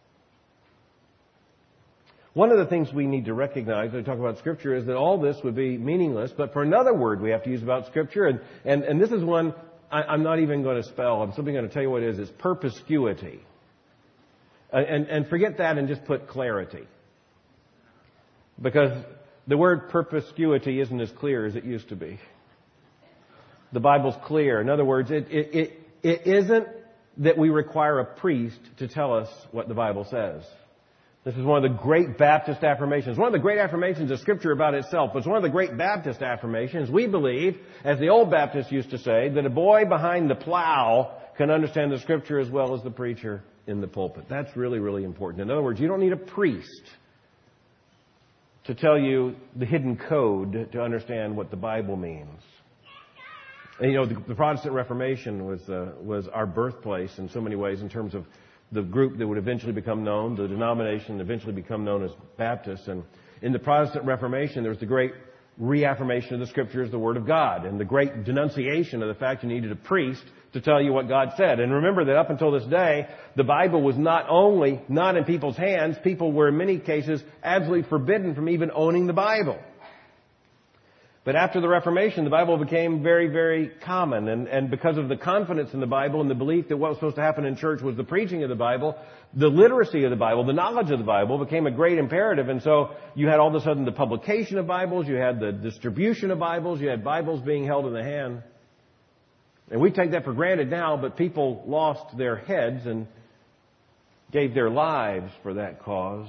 One of the things we need to recognize when we talk about Scripture is that all this would be meaningless, but for another word we have to use about Scripture, and, and, and this is one I, I'm not even going to spell. I'm simply going to tell you what it is. It's perspicuity. And, and forget that and just put clarity. Because the word perspicuity isn't as clear as it used to be. The Bible's clear. In other words, it, it, it, it isn't that we require a priest to tell us what the Bible says. This is one of the great Baptist affirmations. One of the great affirmations of Scripture about itself. But it's one of the great Baptist affirmations. We believe, as the old Baptists used to say, that a boy behind the plow can understand the Scripture as well as the preacher in the pulpit. That's really, really important. In other words, you don't need a priest to tell you the hidden code to understand what the Bible means. And, you know, the, the Protestant Reformation was uh, was our birthplace in so many ways in terms of the group that would eventually become known, the denomination that eventually become known as Baptists. And in the Protestant Reformation, there was the great reaffirmation of the Scripture as the Word of God, and the great denunciation of the fact you needed a priest to tell you what God said. And remember that up until this day, the Bible was not only not in people's hands, people were in many cases absolutely forbidden from even owning the Bible. But after the Reformation, the Bible became very, very common. And, and because of the confidence in the Bible and the belief that what was supposed to happen in church was the preaching of the Bible, the literacy of the Bible, the knowledge of the Bible became a great imperative. And so you had all of a sudden the publication of Bibles, you had the distribution of Bibles, you had Bibles being held in the hand. And we take that for granted now, but people lost their heads and gave their lives for that cause.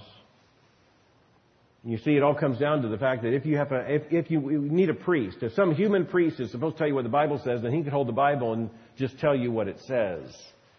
You see, it all comes down to the fact that if you have a, if, if you need a priest, if some human priest is supposed to tell you what the Bible says, then he could hold the Bible and just tell you what it says.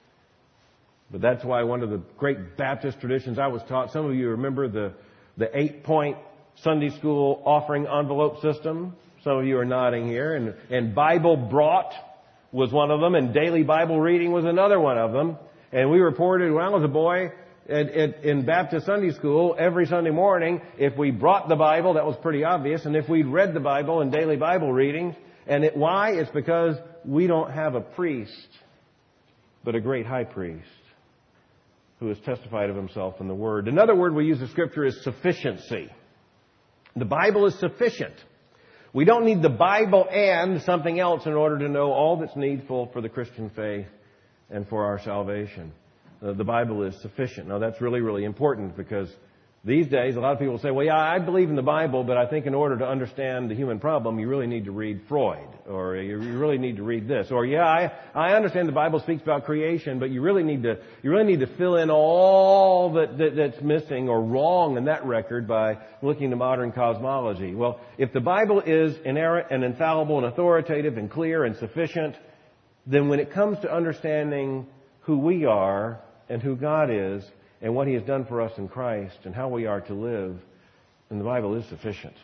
But that's why one of the great Baptist traditions I was taught, some of you remember the, the eight-point Sunday school offering envelope system. Some of you are nodding here. And, and Bible brought was one of them, and daily Bible reading was another one of them. And we reported when I was a boy, At, at, in Baptist Sunday school, every Sunday morning, if we brought the Bible, that was pretty obvious, and if we'd read the Bible in daily Bible readings, and it, why? It's because we don't have a priest, but a great high priest who has testified of himself in the Word. Another word we use in Scripture is sufficiency. The Bible is sufficient. We don't need the Bible and something else in order to know all that's needful for the Christian faith and for our salvation. Uh, the Bible is sufficient. Now, that's really, really important because these days a lot of people say, well, yeah, I believe in the Bible, but I think in order to understand the human problem, you really need to read Freud, or you really need to read this, or yeah, I, I understand the Bible speaks about creation, but you really need to you really need to fill in all that, that that's missing or wrong in that record by looking to modern cosmology. Well, if the Bible is inerrant and infallible and authoritative and clear and sufficient, then when it comes to understanding who we are and who God is and what He has done for us in Christ and how we are to live, then the Bible is sufficient.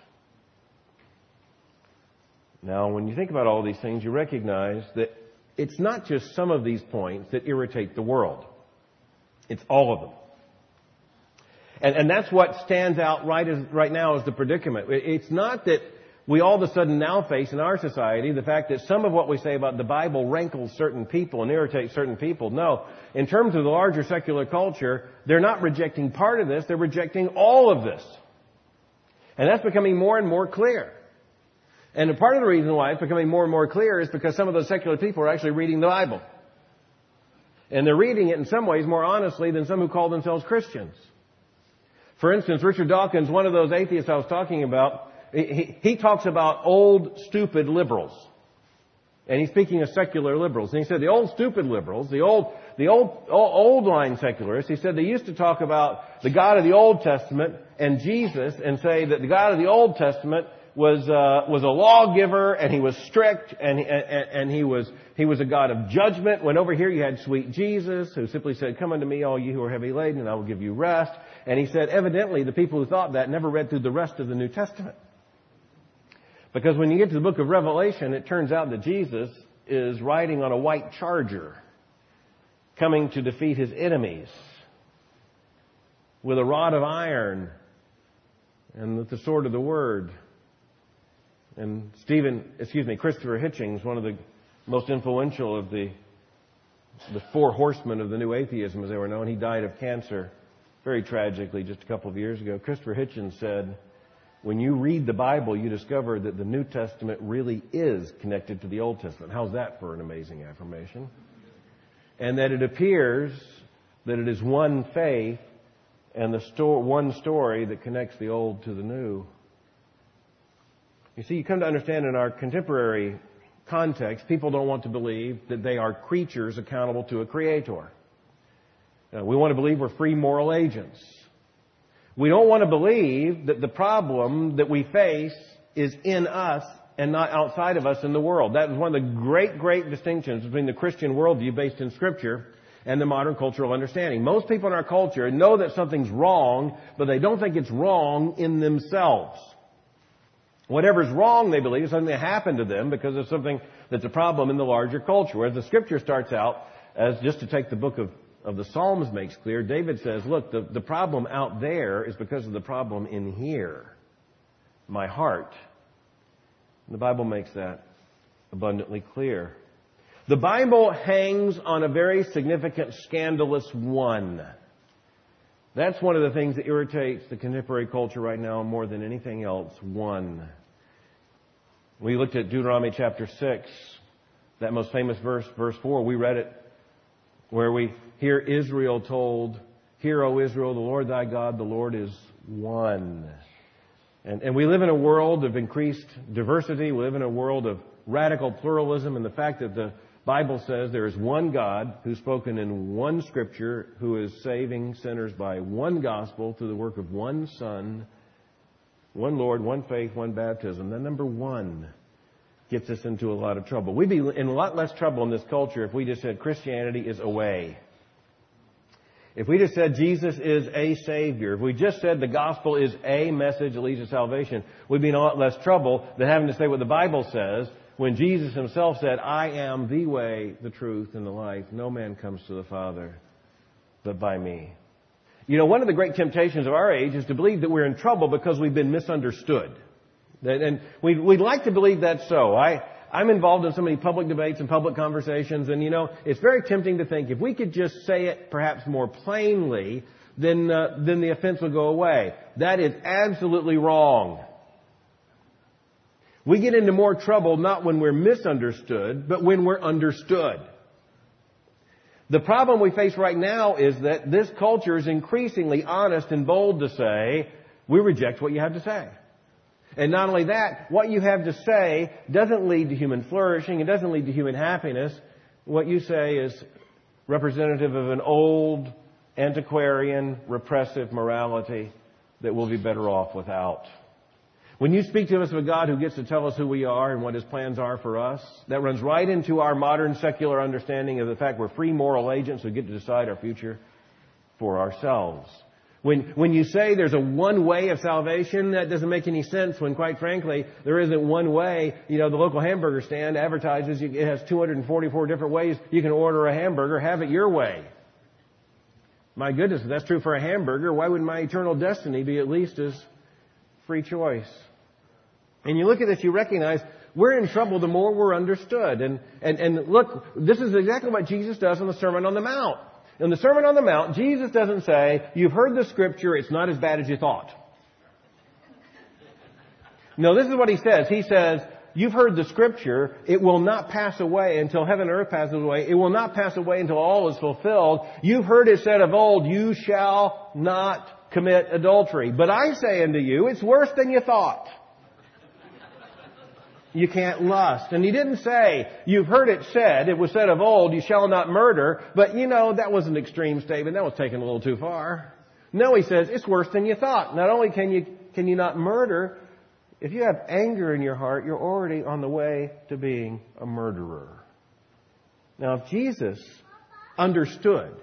Now, when you think about all these things, you recognize that it's not just some of these points that irritate the world. It's all of them. And, and that's what stands out right, as, right now as the predicament. It's not that we all of a sudden now face in our society the fact that some of what we say about the Bible rankles certain people and irritates certain people. No. In terms of the larger secular culture, they're not rejecting part of this, they're rejecting all of this. And that's becoming more and more clear. And part of the reason why it's becoming more and more clear is because some of those secular people are actually reading the Bible. And they're reading it in some ways more honestly than some who call themselves Christians. For instance, Richard Dawkins, one of those atheists I was talking about, He, he talks about old, stupid liberals. And he's speaking of secular liberals. And he said the old, stupid liberals, the old, the old, old line secularists, he said they used to talk about the God of the Old Testament and Jesus and say that the God of the Old Testament was, uh, was a lawgiver and He was strict and, and, and he was, he was a God of judgment. When over here you had sweet Jesus who simply said, come unto me all you who are heavy laden and I will give you rest. And he said evidently the people who thought that never read through the rest of the New Testament. Because when you get to the book of Revelation, it turns out that Jesus is riding on a white charger, coming to defeat his enemies with a rod of iron and with the sword of the word. And Stephen, excuse me, Christopher Hitchens, one of the most influential of the the four horsemen of the new atheism, as they were known, he died of cancer very tragically just a couple of years ago. Christopher Hitchens said, when you read the Bible, you discover that the New Testament really is connected to the Old Testament. How's that for an amazing affirmation? And that it appears that it is one faith and the sto- one story that connects the Old to the New. You see, you come to understand in our contemporary context, people don't want to believe that they are creatures accountable to a creator. Now, we want to believe we're free moral agents. We don't want to believe that the problem that we face is in us and not outside of us in the world. That is one of the great, great distinctions between the Christian worldview based in Scripture and the modern cultural understanding. Most people in our culture know that something's wrong, but they don't think it's wrong in themselves. Whatever's wrong, they believe, is something that happened to them because of something that's a problem in the larger culture. Whereas the Scripture starts out as, just to take the book of of the Psalms makes clear, David says, look, the, the problem out there is because of the problem in here, my heart. And the Bible makes that abundantly clear. The Bible hangs on a very significant, scandalous one. That's one of the things that irritates the contemporary culture right now more than anything else. One. We looked at Deuteronomy chapter six, that most famous verse, verse four. We read it where we hear Israel told, "Hear, O Israel, the Lord thy God, the Lord is one." And, and we live in a world of increased diversity. We live in a world of radical pluralism. And the fact that the Bible says there is one God who's spoken in one Scripture, who is saving sinners by one gospel through the work of one Son, one Lord, one faith, one baptism. That number one gets us into a lot of trouble. We'd be in a lot less trouble in this culture if we just said Christianity is a way. If we just said Jesus is a Savior, if we just said the gospel is a message that leads to salvation, we'd be in a lot less trouble than having to say what the Bible says when Jesus himself said, I am the way, the truth, and the life. No man comes to the Father but by me. You know, one of the great temptations of our age is to believe that we're in trouble because we've been misunderstood. And we'd, we'd like to believe that's so. I, I'm involved in so many public debates and public conversations, and you know, it's very tempting to think if we could just say it perhaps more plainly, then, uh, then the offense would go away. That is absolutely wrong. We get into more trouble not when we're misunderstood, but when we're understood. The problem we face right now is that this culture is increasingly honest and bold to say, we reject what you have to say. And not only that, what you have to say doesn't lead to human flourishing. It doesn't lead to human happiness. What you say is representative of an old, antiquarian, repressive morality that we'll be better off without. When you speak to us of a God who gets to tell us who we are and what His plans are for us, that runs right into our modern secular understanding of the fact we're free moral agents who get to decide our future for ourselves. When when you say there's a one way of salvation, that doesn't make any sense when, quite frankly, there isn't one way. You know, the local hamburger stand advertises it has two hundred forty-four different ways you can order a hamburger. Have it your way. My goodness, if that's true for a hamburger, why wouldn't my eternal destiny be at least as free choice? And you look at this, you recognize we're in trouble the more we're understood. And, and, and look, this is exactly what Jesus does in the Sermon on the Mount. In the Sermon on the Mount, Jesus doesn't say, you've heard the Scripture, it's not as bad as you thought. No, this is what He says. He says, you've heard the Scripture, it will not pass away until heaven and earth passes away. It will not pass away until all is fulfilled. You've heard it said of old, you shall not commit adultery. But I say unto you, it's worse than you thought. You can't lust. And He didn't say, you've heard it said, it was said of old, you shall not murder. But you know, that was an extreme statement. That was taken a little too far. No, He says, it's worse than you thought. Not only can you, can you not murder, if you have anger in your heart, you're already on the way to being a murderer. Now, if Jesus understood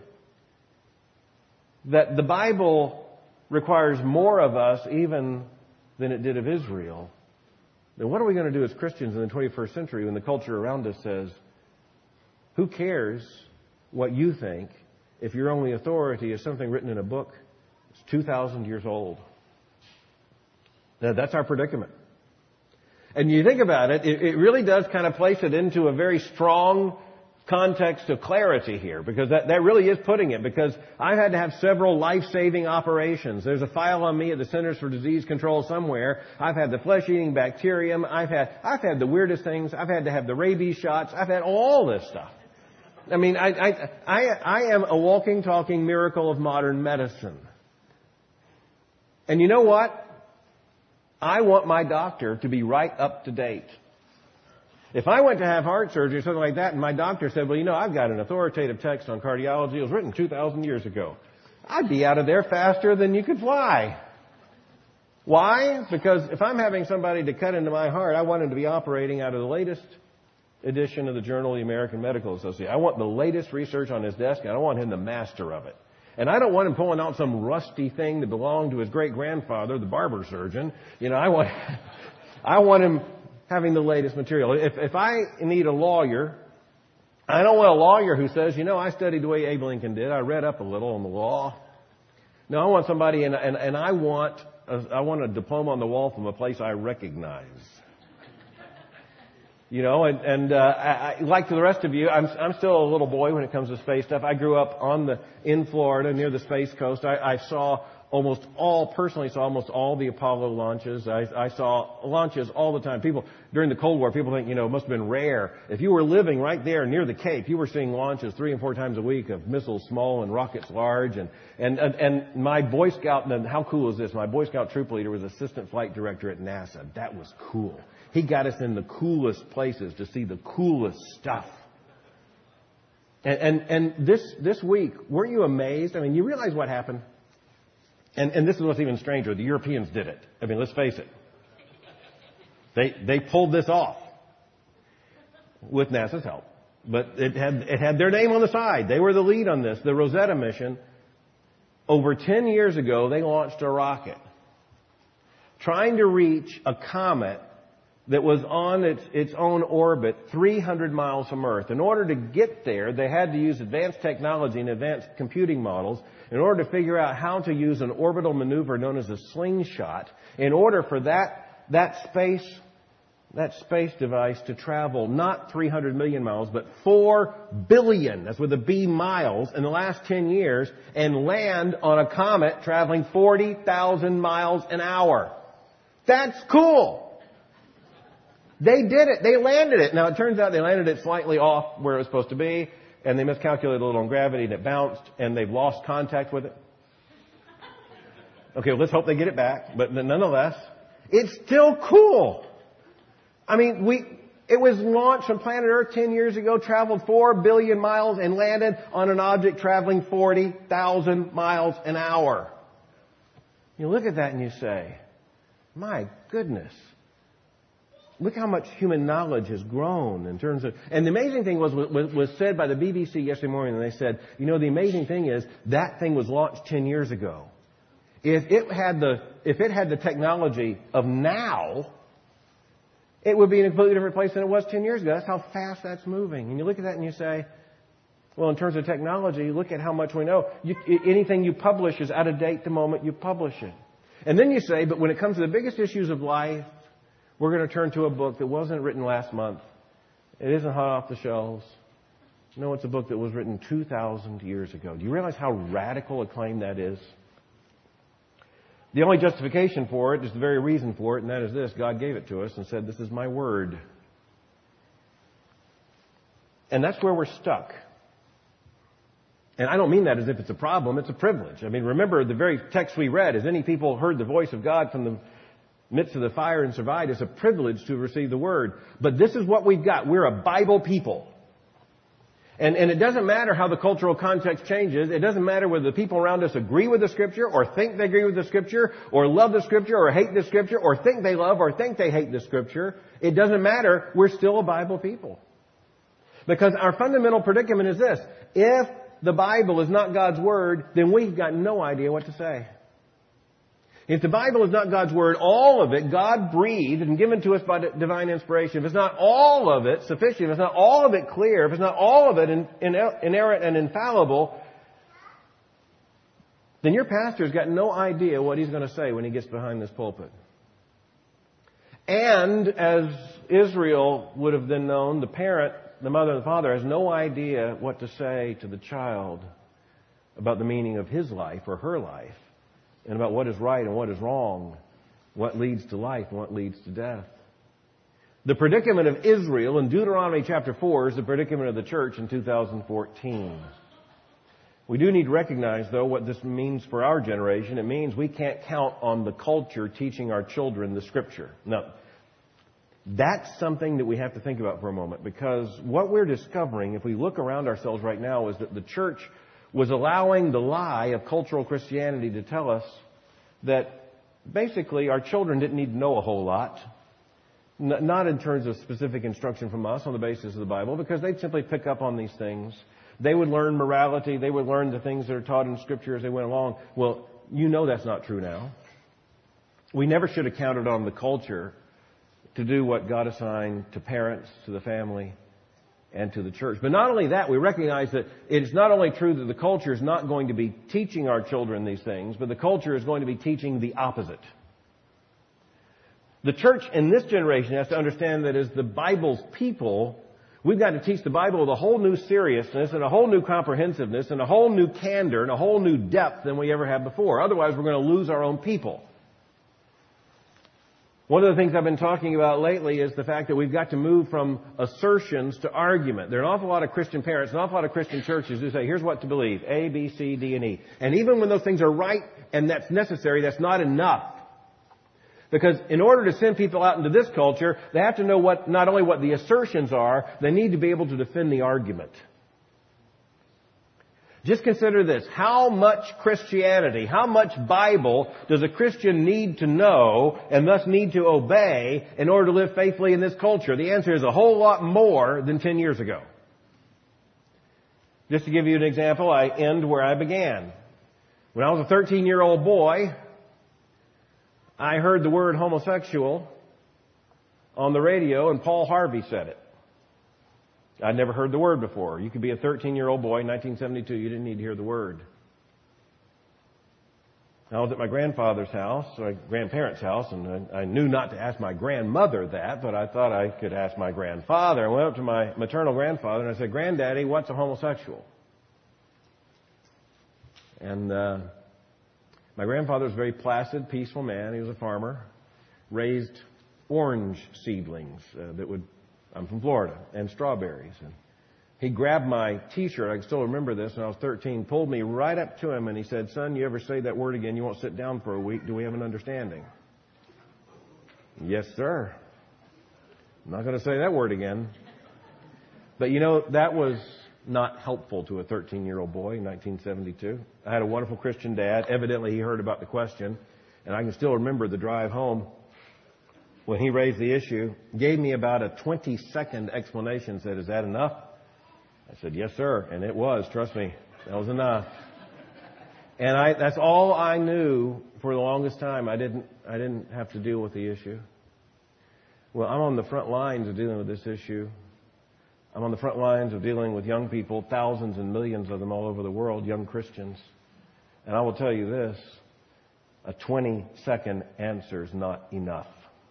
that the Bible requires more of us even than it did of Israel, Then what are we going to do as Christians in the twenty-first century when the culture around us says, who cares what you think if your only authority is something written in a book that's two thousand years old? Now, that's our predicament. And you think about it, it, it really does kind of place it into a very strong context of clarity here, because that, that really is putting it, because I've had to have several life-saving operations. There's a file on me at the Centers for Disease Control somewhere. I've had the flesh-eating bacterium. I've had, I've had the weirdest things. I've had to have the rabies shots. I've had all this stuff. I mean, I, I, I, I am a walking, talking miracle of modern medicine. And you know what? I want my doctor to be right up to date. If I went to have heart surgery or something like that and my doctor said, well, you know, I've got an authoritative text on cardiology. It was written two thousand years ago. I'd be out of there faster than you could fly. Why? Because if I'm having somebody to cut into my heart, I want him to be operating out of the latest edition of the Journal of the American Medical Association. I want the latest research on his desk, and I want him the master of it. And I don't want him pulling out some rusty thing that belonged to his great-grandfather, the barber surgeon. You know, I want, I want him having the latest material. If, if I need a lawyer, I don't want a lawyer who says, you know, I studied the way Abe Lincoln did. I read up a little on the law. No, I want somebody, and, and, and I want a, I want a diploma on the wall from a place I recognize. You know, and, and uh, I, I, like the rest of you, I'm, I'm still a little boy when it comes to space stuff. I grew up on the in Florida near the Space Coast. I, I saw almost all, personally saw almost all the Apollo launches. I, I saw launches all the time. People, during the Cold War, people think, you know, it must have been rare. If you were living right there near the Cape, you were seeing launches three and four times a week of missiles small and rockets large. And, and, and, and my Boy Scout, and how cool is this? My Boy Scout troop leader was assistant flight director at NASA. That was cool. He got us in the coolest places to see the coolest stuff. And, and, and this, this week, weren't you amazed? I mean, you realize what happened? And, and this is what's even stranger. The Europeans did it. I mean, let's face it. They, they pulled this off with NASA's help. But it had, it had their name on the side. They were the lead on this. The Rosetta mission, over ten years ago, they launched a rocket trying to reach a comet that was on its, its own orbit three hundred miles from Earth. In order to get there, they had to use advanced technology and advanced computing models in order to figure out how to use an orbital maneuver known as a slingshot in order for that, that space, that space device to travel not three hundred million miles, but four billion, that's with a B, miles in the last ten years, and land on a comet traveling forty thousand miles an hour. That's cool. They did it. They landed it. Now, it turns out they landed it slightly off where it was supposed to be, and they miscalculated a little on gravity, and it bounced, and they've lost contact with it. Okay, well, let's hope they get it back. But nonetheless, it's still cool. I mean, we it was launched from planet Earth ten years ago, traveled four billion miles, and landed on an object traveling forty thousand miles an hour. You look at that and you say, my goodness. Look how much human knowledge has grown in terms of... And the amazing thing was, was, was said by the B B C yesterday morning, and they said, you know, the amazing thing is that thing was launched ten years ago. If it had the, if it had the technology of now, it would be in a completely different place than it was ten years ago. That's how fast that's moving. And you look at that and you say, well, in terms of technology, look at how much we know. You, anything you publish is out of date the moment you publish it. And then you say, but when it comes to the biggest issues of life, we're going to turn to a book that wasn't written last month. It isn't hot off the shelves. No, it's a book that was written two thousand years ago. Do you realize how radical a claim that is? The only justification for it is the very reason for it, and that is this. God gave it to us and said, this is my word. And that's where we're stuck. And I don't mean that as if it's a problem. It's a privilege. I mean, remember, the very text we read, as any people heard the voice of God from the midst of the fire and survived. It's a privilege to receive the word. But this is what we've got. We're a Bible people. And, and it doesn't matter how the cultural context changes. It doesn't matter whether the people around us agree with the Scripture or think they agree with the Scripture or love the Scripture or hate the Scripture or think they love or think they hate the Scripture. It doesn't matter. We're still a Bible people. Because our fundamental predicament is this. If the Bible is not God's Word, then we've got no idea what to say. If the Bible is not God's Word, all of it, God breathed and given to us by divine inspiration, if it's not all of it sufficient, if it's not all of it clear, if it's not all of it in, in, inerrant and infallible, then your pastor's got no idea what he's going to say when he gets behind this pulpit. And as Israel would have then known, the parent, the mother and the father, has no idea what to say to the child about the meaning of his life or her life, and about what is right and what is wrong, what leads to life and what leads to death. The predicament of Israel in Deuteronomy chapter four is the predicament of the church in two thousand fourteen. We do need to recognize, though, what this means for our generation. It means we can't count on the culture teaching our children the Scripture. Now, that's something that we have to think about for a moment, because what we're discovering, if we look around ourselves right now, is that the church was allowing the lie of cultural Christianity to tell us that basically our children didn't need to know a whole lot. N- not in terms of specific instruction from us on the basis of the Bible, because they'd simply pick up on these things. They would learn morality. They would learn the things that are taught in Scripture as they went along. Well, you know that's not true now. We never should have counted on the culture to do what God assigned to parents, to the family, and to the church. But not only that, we recognize that it is not only true that the culture is not going to be teaching our children these things, but the culture is going to be teaching the opposite. The church in this generation has to understand that as the Bible's people, we've got to teach the Bible with a whole new seriousness and a whole new comprehensiveness and a whole new candor and a whole new depth than we ever have before. Otherwise, we're going to lose our own people. One of the things I've been talking about lately is the fact that we've got to move from assertions to argument. There are an awful lot of Christian parents, an awful lot of Christian churches who say, here's what to believe, A, B, C, D, and E. And even when those things are right and that's necessary, that's not enough. Because in order to send people out into this culture, they have to know what, not only what the assertions are, they need to be able to defend the argument. Just consider this. How much Christianity, how much Bible does a Christian need to know and thus need to obey in order to live faithfully in this culture? The answer is a whole lot more than ten years ago. Just to give you an example, I end where I began. When I was a thirteen-year-old boy, I heard the word homosexual on the radio, and Paul Harvey said it. I'd never heard the word before. You could be a thirteen-year-old boy in nineteen seventy-two. You didn't need to hear the word. I was at my grandfather's house, my grandparents' house, and I, I knew not to ask my grandmother that, but I thought I could ask my grandfather. I went up to my maternal grandfather and I said, "Granddaddy, what's a homosexual?" And uh, my grandfather was a very placid, peaceful man. He was a farmer, raised orange seedlings uh, that would... I'm from Florida, and strawberries. And he grabbed my T-shirt. I can still remember this when I was thirteen, pulled me right up to him, and he said, "Son, you ever say that word again, you won't sit down for a week. Do we have an understanding?" "Yes, sir. I'm not going to say that word again." But you know, that was not helpful to a thirteen-year-old boy in nineteen seventy-two. I had a wonderful Christian dad. Evidently, he heard about the question, and I can still remember the drive home when he raised the issue, gave me about a twenty-second explanation, said, "Is that enough?" I said, "Yes, sir." And it was, trust me, that was enough. And I, that's all I knew for the longest time. I didn't, I didn't have to deal with the issue. Well, I'm on the front lines of dealing with this issue. I'm on the front lines of dealing with young people, thousands and millions of them all over the world, young Christians. And I will tell you this, a twenty-second answer is not enough.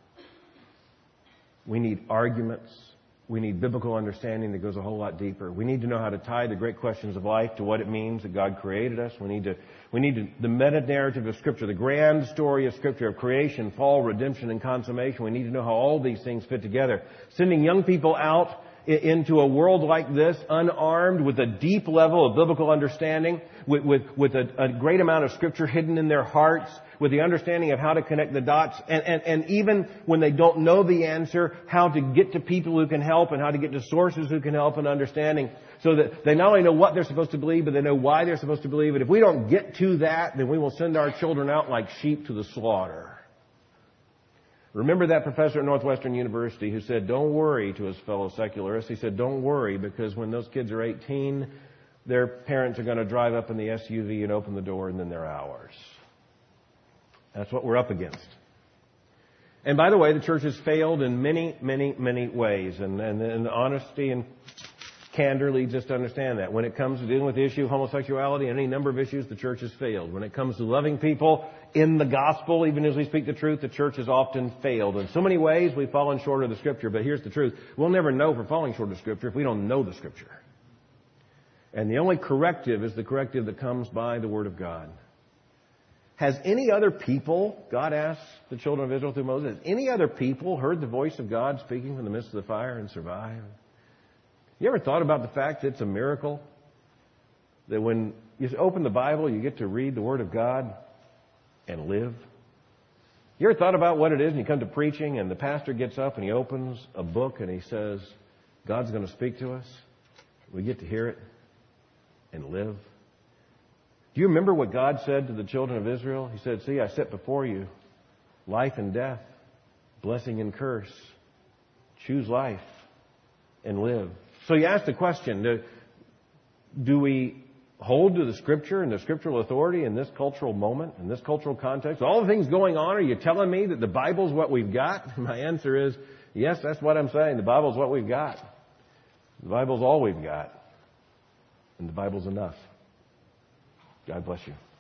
We need arguments. We need biblical understanding that goes a whole lot deeper. We need to know how to tie the great questions of life to what it means that God created us. We need to, we need to, the meta-narrative of Scripture, the grand story of Scripture of creation, fall, redemption, and consummation. We need to know how all these things fit together. Sending young people out into a world like this, unarmed, with a deep level of biblical understanding, with, with, with a, a great amount of Scripture hidden in their hearts, with the understanding of how to connect the dots, and, and, and even when they don't know the answer, how to get to people who can help and how to get to sources who can help in understanding, so that they not only know what they're supposed to believe, but they know why they're supposed to believe it. If we don't get to that, then we will send our children out like sheep to the slaughter. Remember that professor at Northwestern University who said, "Don't worry," to his fellow secularists. He said, "Don't worry, because when those kids are eighteen, their parents are going to drive up in the S U V and open the door, and then they're ours." That's what we're up against. And by the way, the church has failed in many, many, many ways. And, and, and honesty and candor leads us to understand that. When it comes to dealing with the issue of homosexuality and any number of issues, the church has failed. When it comes to loving people in the gospel, even as we speak the truth, the church has often failed. In so many ways, we've fallen short of the Scripture. But here's the truth. We'll never know if we're falling short of Scripture if we don't know the Scripture. And the only corrective is the corrective that comes by the Word of God. Has any other people, God asked the children of Israel through Moses, has any other people heard the voice of God speaking from the midst of the fire and survived? You ever thought about the fact that it's a miracle that when you open the Bible, you get to read the Word of God and live? You ever thought about what it is and you come to preaching and the pastor gets up and he opens a book and he says, God's going to speak to us. We get to hear it and live. Do you remember what God said to the children of Israel? He said, see, I set before you life and death, blessing and curse. Choose life and live. So you ask the question, do, do we hold to the Scripture and the scriptural authority in this cultural moment, in this cultural context? All the things going on, are you telling me that the Bible's what we've got? My answer is, yes, that's what I'm saying. The Bible's what we've got. The Bible's all we've got. And the Bible's enough. God bless you.